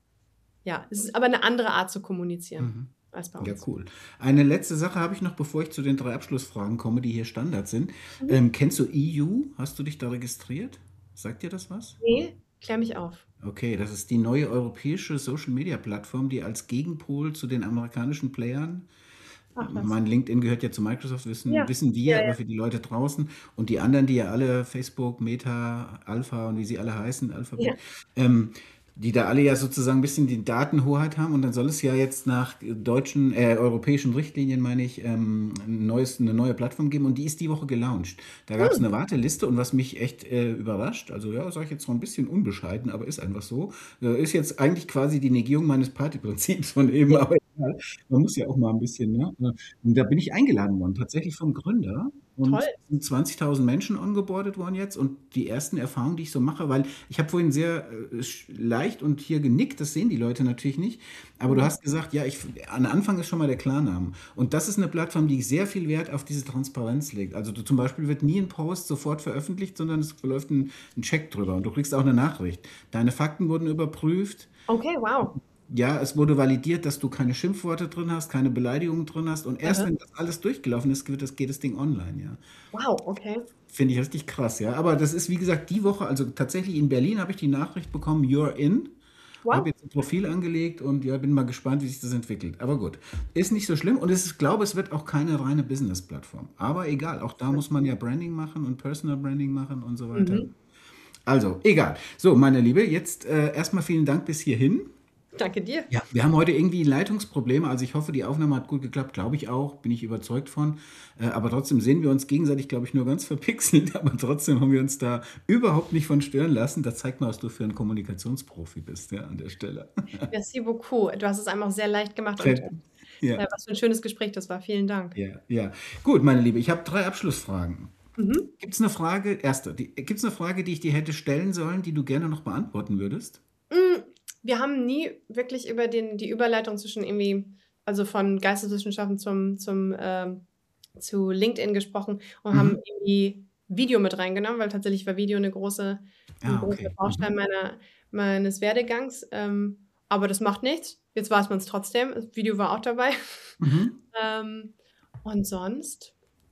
ja, es ist aber eine andere Art zu kommunizieren Mhm. als bei Ja, uns. cool. Eine letzte Sache habe ich noch, bevor ich zu den drei Abschlussfragen komme, die hier Standard sind. Mhm. Ähm, kennst du E U? Hast du dich da registriert? Sagt dir das was? Nee, klär mich auf. Okay, das ist die neue europäische Social-Media-Plattform, die als Gegenpol zu den amerikanischen Playern, Ach was. mein LinkedIn gehört ja zu Microsoft, wissen, Ja, wissen ja, wir, aber ja. für die Leute draußen und die anderen, die ja alle Facebook, Meta, Alpha und wie sie alle heißen, Alphabet, Ja. ähm, die da alle ja sozusagen ein bisschen die Datenhoheit haben und dann soll es ja jetzt nach deutschen, äh, europäischen Richtlinien, meine ich, ähm, ein neues, eine neue Plattform geben und die ist die Woche gelauncht. Da gab es Hm. eine Warteliste und was mich echt äh, überrascht, also ja, sage ich jetzt noch ein bisschen unbescheiden, aber ist einfach so, äh, ist jetzt eigentlich quasi die Negierung meines Partyprinzips von eben, aber egal. Man muss ja auch mal ein bisschen, ne? Und da bin ich eingeladen worden, tatsächlich vom Gründer. Toll. Und es sind zwanzigtausend Menschen ongeboardet worden jetzt. Und die ersten Erfahrungen, die ich so mache, weil ich habe vorhin sehr äh, sch- leicht und hier genickt, das sehen die Leute natürlich nicht. Aber du Mhm. hast gesagt, ja, ich, an Anfang ist schon mal der Klarname. Und das ist eine Plattform, die sehr viel Wert auf diese Transparenz legt. Also du, zum Beispiel wird nie ein Post sofort veröffentlicht, sondern es verläuft ein, ein Check drüber. Und du kriegst auch eine Nachricht. Deine Fakten wurden überprüft. Okay, wow. Ja, es wurde validiert, dass du keine Schimpfworte drin hast, keine Beleidigungen drin hast. Und erst Aha. wenn das alles durchgelaufen ist, geht das, geht das Ding online, ja. Wow, okay. Finde ich richtig krass, ja. Aber das ist, wie gesagt, die Woche, also tatsächlich in Berlin habe ich die Nachricht bekommen, you're in. Habe Wow. jetzt ein Profil angelegt und ja, bin mal gespannt, wie sich das entwickelt. Aber gut, ist nicht so schlimm und es ist, ich glaube, es wird auch keine reine Business-Plattform. Aber egal, auch da muss man ja Branding machen und Personal Branding machen und so weiter. Mhm. Also, egal. So, meine Liebe, jetzt äh, erstmal vielen Dank bis hierhin. Danke dir. Ja, wir haben heute irgendwie Leitungsprobleme. Also ich hoffe, die Aufnahme hat gut geklappt. Glaube ich auch. Bin ich überzeugt von. Äh, aber trotzdem sehen wir uns gegenseitig, glaube ich, nur ganz verpixelt. Aber trotzdem haben wir uns da überhaupt nicht von stören lassen. Das zeigt mal, was du für ein Kommunikationsprofi bist, ja, an der Stelle. Merci beaucoup. Du hast es einem auch sehr leicht gemacht und Ja, äh, was für ein schönes Gespräch das war. Vielen Dank. ja, ja. Gut, meine Liebe, ich habe drei Abschlussfragen. Mhm. Gibt es eine Frage, erste, gibt es eine Frage, die ich dir hätte stellen sollen, die du gerne noch beantworten würdest? Mm, Wir haben nie wirklich über den, die Überleitung zwischen irgendwie, also von Geisteswissenschaften zum, zum, ähm, zu LinkedIn gesprochen und haben Mhm. irgendwie Video mit reingenommen, weil tatsächlich war Video eine große, ein Ah, großer okay. Baustein Mhm. meiner, meines Werdegangs. Ähm, aber das macht nichts. Jetzt weiß man es trotzdem. Das Video war auch dabei. Mhm. Ähm, und sonst?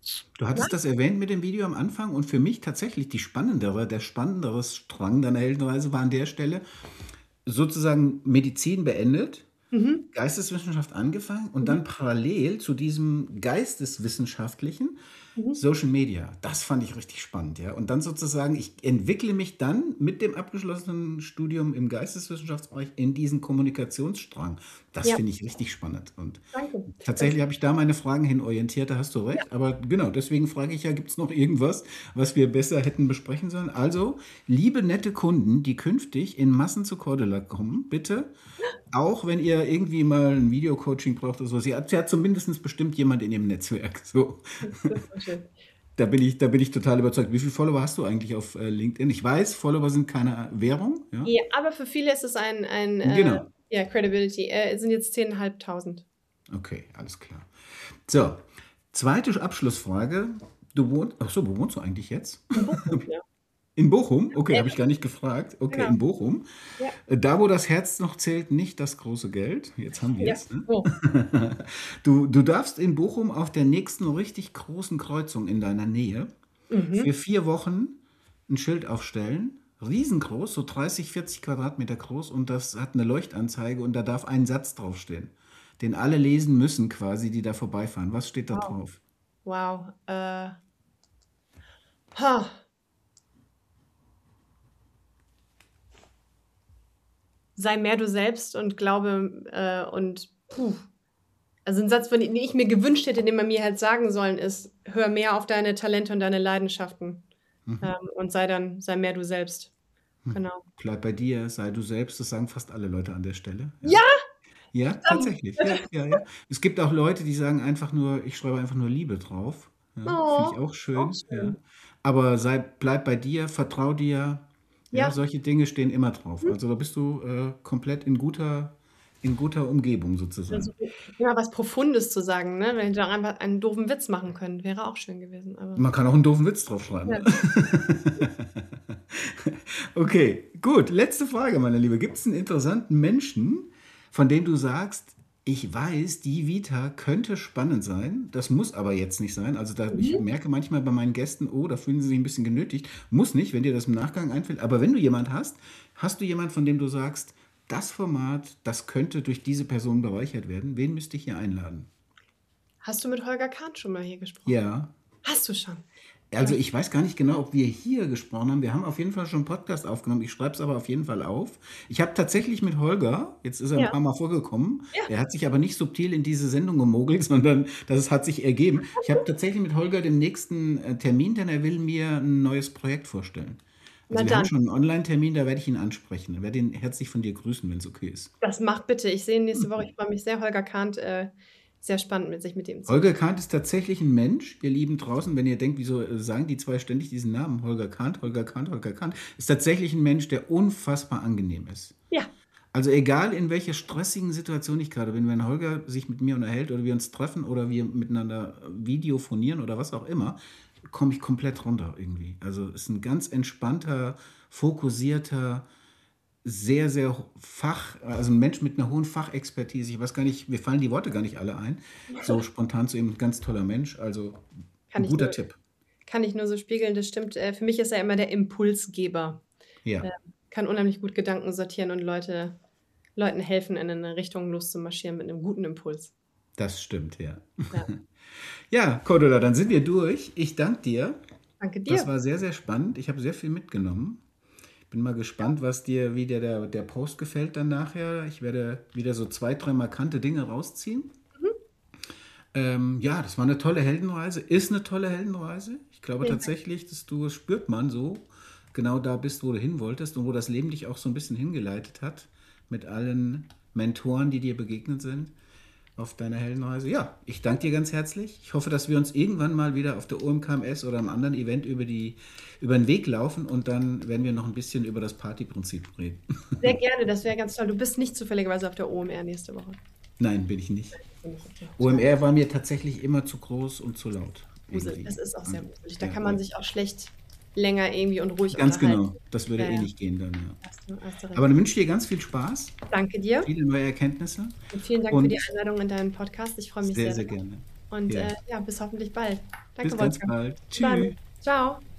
Du Ja? hattest das erwähnt mit dem Video am Anfang und für mich tatsächlich die spannendere, der spannendere Strang deiner Heldenreise war an der Stelle sozusagen Medizin beendet, Mhm. Geisteswissenschaft angefangen und Mhm. dann parallel zu diesem Geisteswissenschaftlichen Mhm. Social Media. Das fand ich richtig spannend, ja. Und dann sozusagen, ich entwickle mich dann mit dem abgeschlossenen Studium im Geisteswissenschaftsbereich in diesen Kommunikationsstrang. Das Ja, finde ich richtig spannend. Und danke. Das, tatsächlich habe ich da meine Fragen hin orientiert, da hast du ja. recht. Aber genau, deswegen frage ich ja, gibt es noch irgendwas, was wir besser hätten besprechen sollen? Also, liebe nette Kunden, die künftig in Massen zu Cordula kommen, bitte, auch wenn ihr irgendwie mal ein Videocoaching braucht oder so, sie hat, sie hat zumindest bestimmt jemand in ihrem Netzwerk. So, Das ist so schön. da bin ich, da bin ich total überzeugt. Wie viele Follower hast du eigentlich auf äh, LinkedIn? Ich weiß, Follower sind keine Währung, ja? Ja, aber für viele ist es ein, ein äh, Genau. ja, Credibility. Äh, es sind jetzt zehntausendfünfhundert. Okay, alles klar. So, zweite Abschlussfrage. Du wohnst, ach so, wo wohnst du eigentlich jetzt? In Bochum, ja. In Bochum? Okay, Ja, habe ich gar nicht gefragt. Okay, genau. in Bochum. Ja. Äh, Da, wo das Herz noch zählt, nicht das große Geld. Jetzt haben wir Ja. es. Ne? Oh. Du, du darfst in Bochum auf der nächsten richtig großen Kreuzung in deiner Nähe Mhm. für vier Wochen ein Schild aufstellen. Riesengroß, so dreißig, vierzig Quadratmeter groß und das hat eine Leuchtanzeige und da darf ein Satz draufstehen, den alle lesen müssen quasi, die da vorbeifahren. Was steht da Wow. drauf? Wow. Äh, ha. Sei mehr du selbst und glaube äh, und puh. Also ein Satz, den ich mir gewünscht hätte, den man mir halt sagen sollen, ist, hör mehr auf deine Talente und deine Leidenschaften Mhm. ähm, und sei dann, sei mehr du selbst. Hm. Genau. Bleib bei dir, sei du selbst, das sagen fast alle Leute an der Stelle. Ja, Ja, ja, verdammt. tatsächlich. Ja, ja, ja. Es gibt auch Leute, die sagen einfach nur, ich schreibe einfach nur Liebe drauf. Ja, finde ich Oh, auch auch schön. Ja. schön. Aber sei, bleib bei dir, vertrau dir. Ja, Ja. solche Dinge stehen immer drauf. Hm. Also da bist du äh, komplett in guter, in guter Umgebung sozusagen. Also, ja, was Profundes zu sagen, ne? Wenn die doch einfach einen doofen Witz machen können, wäre auch schön gewesen. Aber Man kann auch einen doofen Witz draufschreiben. ja. Ne? Okay, gut. Letzte Frage, meine Liebe. Gibt es einen interessanten Menschen, von dem du sagst, ich weiß, die Vita könnte spannend sein, das muss aber jetzt nicht sein. Also da, ich Mhm. merke manchmal bei meinen Gästen, oh, da fühlen sie sich ein bisschen genötigt. Muss nicht, wenn dir das im Nachgang einfällt. Aber wenn du jemand hast, hast du jemand, von dem du sagst, das Format, das könnte durch diese Person bereichert werden. Wen müsste ich hier einladen? Hast du mit Holger Kahn schon mal hier gesprochen? Ja. Hast du schon? Also ich weiß gar nicht genau, ob wir hier gesprochen haben. Wir haben auf jeden Fall schon einen Podcast aufgenommen. Ich schreibe es aber auf jeden Fall auf. Ich habe tatsächlich mit Holger, jetzt ist er ein Ja. paar Mal vorgekommen, Ja. er hat sich aber nicht subtil in diese Sendung gemogelt, sondern das hat sich ergeben. Ich habe tatsächlich mit Holger den nächsten äh, Termin, denn er will mir ein neues Projekt vorstellen. Na Also wir haben dann, schon einen Online-Termin, da werde ich ihn ansprechen. Ich werde ihn herzlich von dir grüßen, wenn es okay ist. das macht bitte. Ich sehe ihn nächste Woche. Ich freue mich sehr. Holger Kahn, äh, sehr spannend, mit sich mit ihm zu. Holger Kahn ist tatsächlich ein Mensch, ihr Lieben draußen, wenn ihr denkt, wieso äh, sagen die zwei ständig diesen Namen, Holger Kahn, Holger Kahn, Holger Kahn, ist tatsächlich ein Mensch, der unfassbar angenehm ist. Ja, Also egal in welcher stressigen Situation ich gerade bin, wenn Holger sich mit mir unterhält oder wir uns treffen oder wir miteinander videophonieren oder was auch immer, komme ich komplett runter irgendwie. Also ist ein ganz entspannter, fokussierter, sehr, sehr Fach, also ein Mensch mit einer hohen Fachexpertise. Ich weiß gar nicht, mir fallen die Worte gar nicht alle ein. So spontan zu ihm, ein ganz toller Mensch. Also kann ein ich guter nur, Tipp. kann ich nur so spiegeln. Das stimmt. Äh, für mich ist er immer der Impulsgeber. Ja, Äh, kann unheimlich gut Gedanken sortieren und Leute, Leuten helfen, in eine Richtung loszumarschieren mit einem guten Impuls. das stimmt, ja. Ja. Ja, Cordula, dann sind wir durch. Ich danke dir. Danke Das dir. war sehr, sehr spannend. Ich habe sehr viel mitgenommen. Bin mal gespannt, was dir, wie dir der, der Post gefällt dann nachher. Ich werde wieder so zwei, drei markante Dinge rausziehen. Mhm. Ähm, ja, das war eine tolle Heldenreise. Ist eine tolle Heldenreise. Ich glaube Vielen Dank. tatsächlich, dass du, das spürt man so, genau da bist, wo du hin wolltest und wo das Leben dich auch so ein bisschen hingeleitet hat mit allen Mentoren, die dir begegnet sind auf deiner Heldenreise. Ja, ich danke dir ganz herzlich. Ich hoffe, dass wir uns irgendwann mal wieder auf der O M K M S oder einem anderen Event über, die, über den Weg laufen und dann werden wir noch ein bisschen über das Partyprinzip reden. Sehr gerne, das wäre ganz toll. Du bist nicht zufälligerweise auf der O M R nächste Woche. Nein, bin ich nicht. Bin ich okay. O M R war mir tatsächlich immer zu groß und zu laut. Gruselig. Irgendwie. Das ist auch sehr gruselig. Da Ja, kann man sich auch schlecht länger irgendwie und ruhig ganz unterhalten. genau. Das würde Ja, eh ja. nicht gehen dann, ja. Hast du, hast du recht. Aber dann wünsche ich dir ganz viel Spaß, Danke dir viele neue Erkenntnisse und vielen Dank für die und Einladung in deinen Podcast. Ich freue mich sehr, sehr. sehr gerne. Und Ja. äh, ja, bis hoffentlich bald. Danke, Bis ganz Wolfgang. bald. Bis dann. Tschüss. Ciao.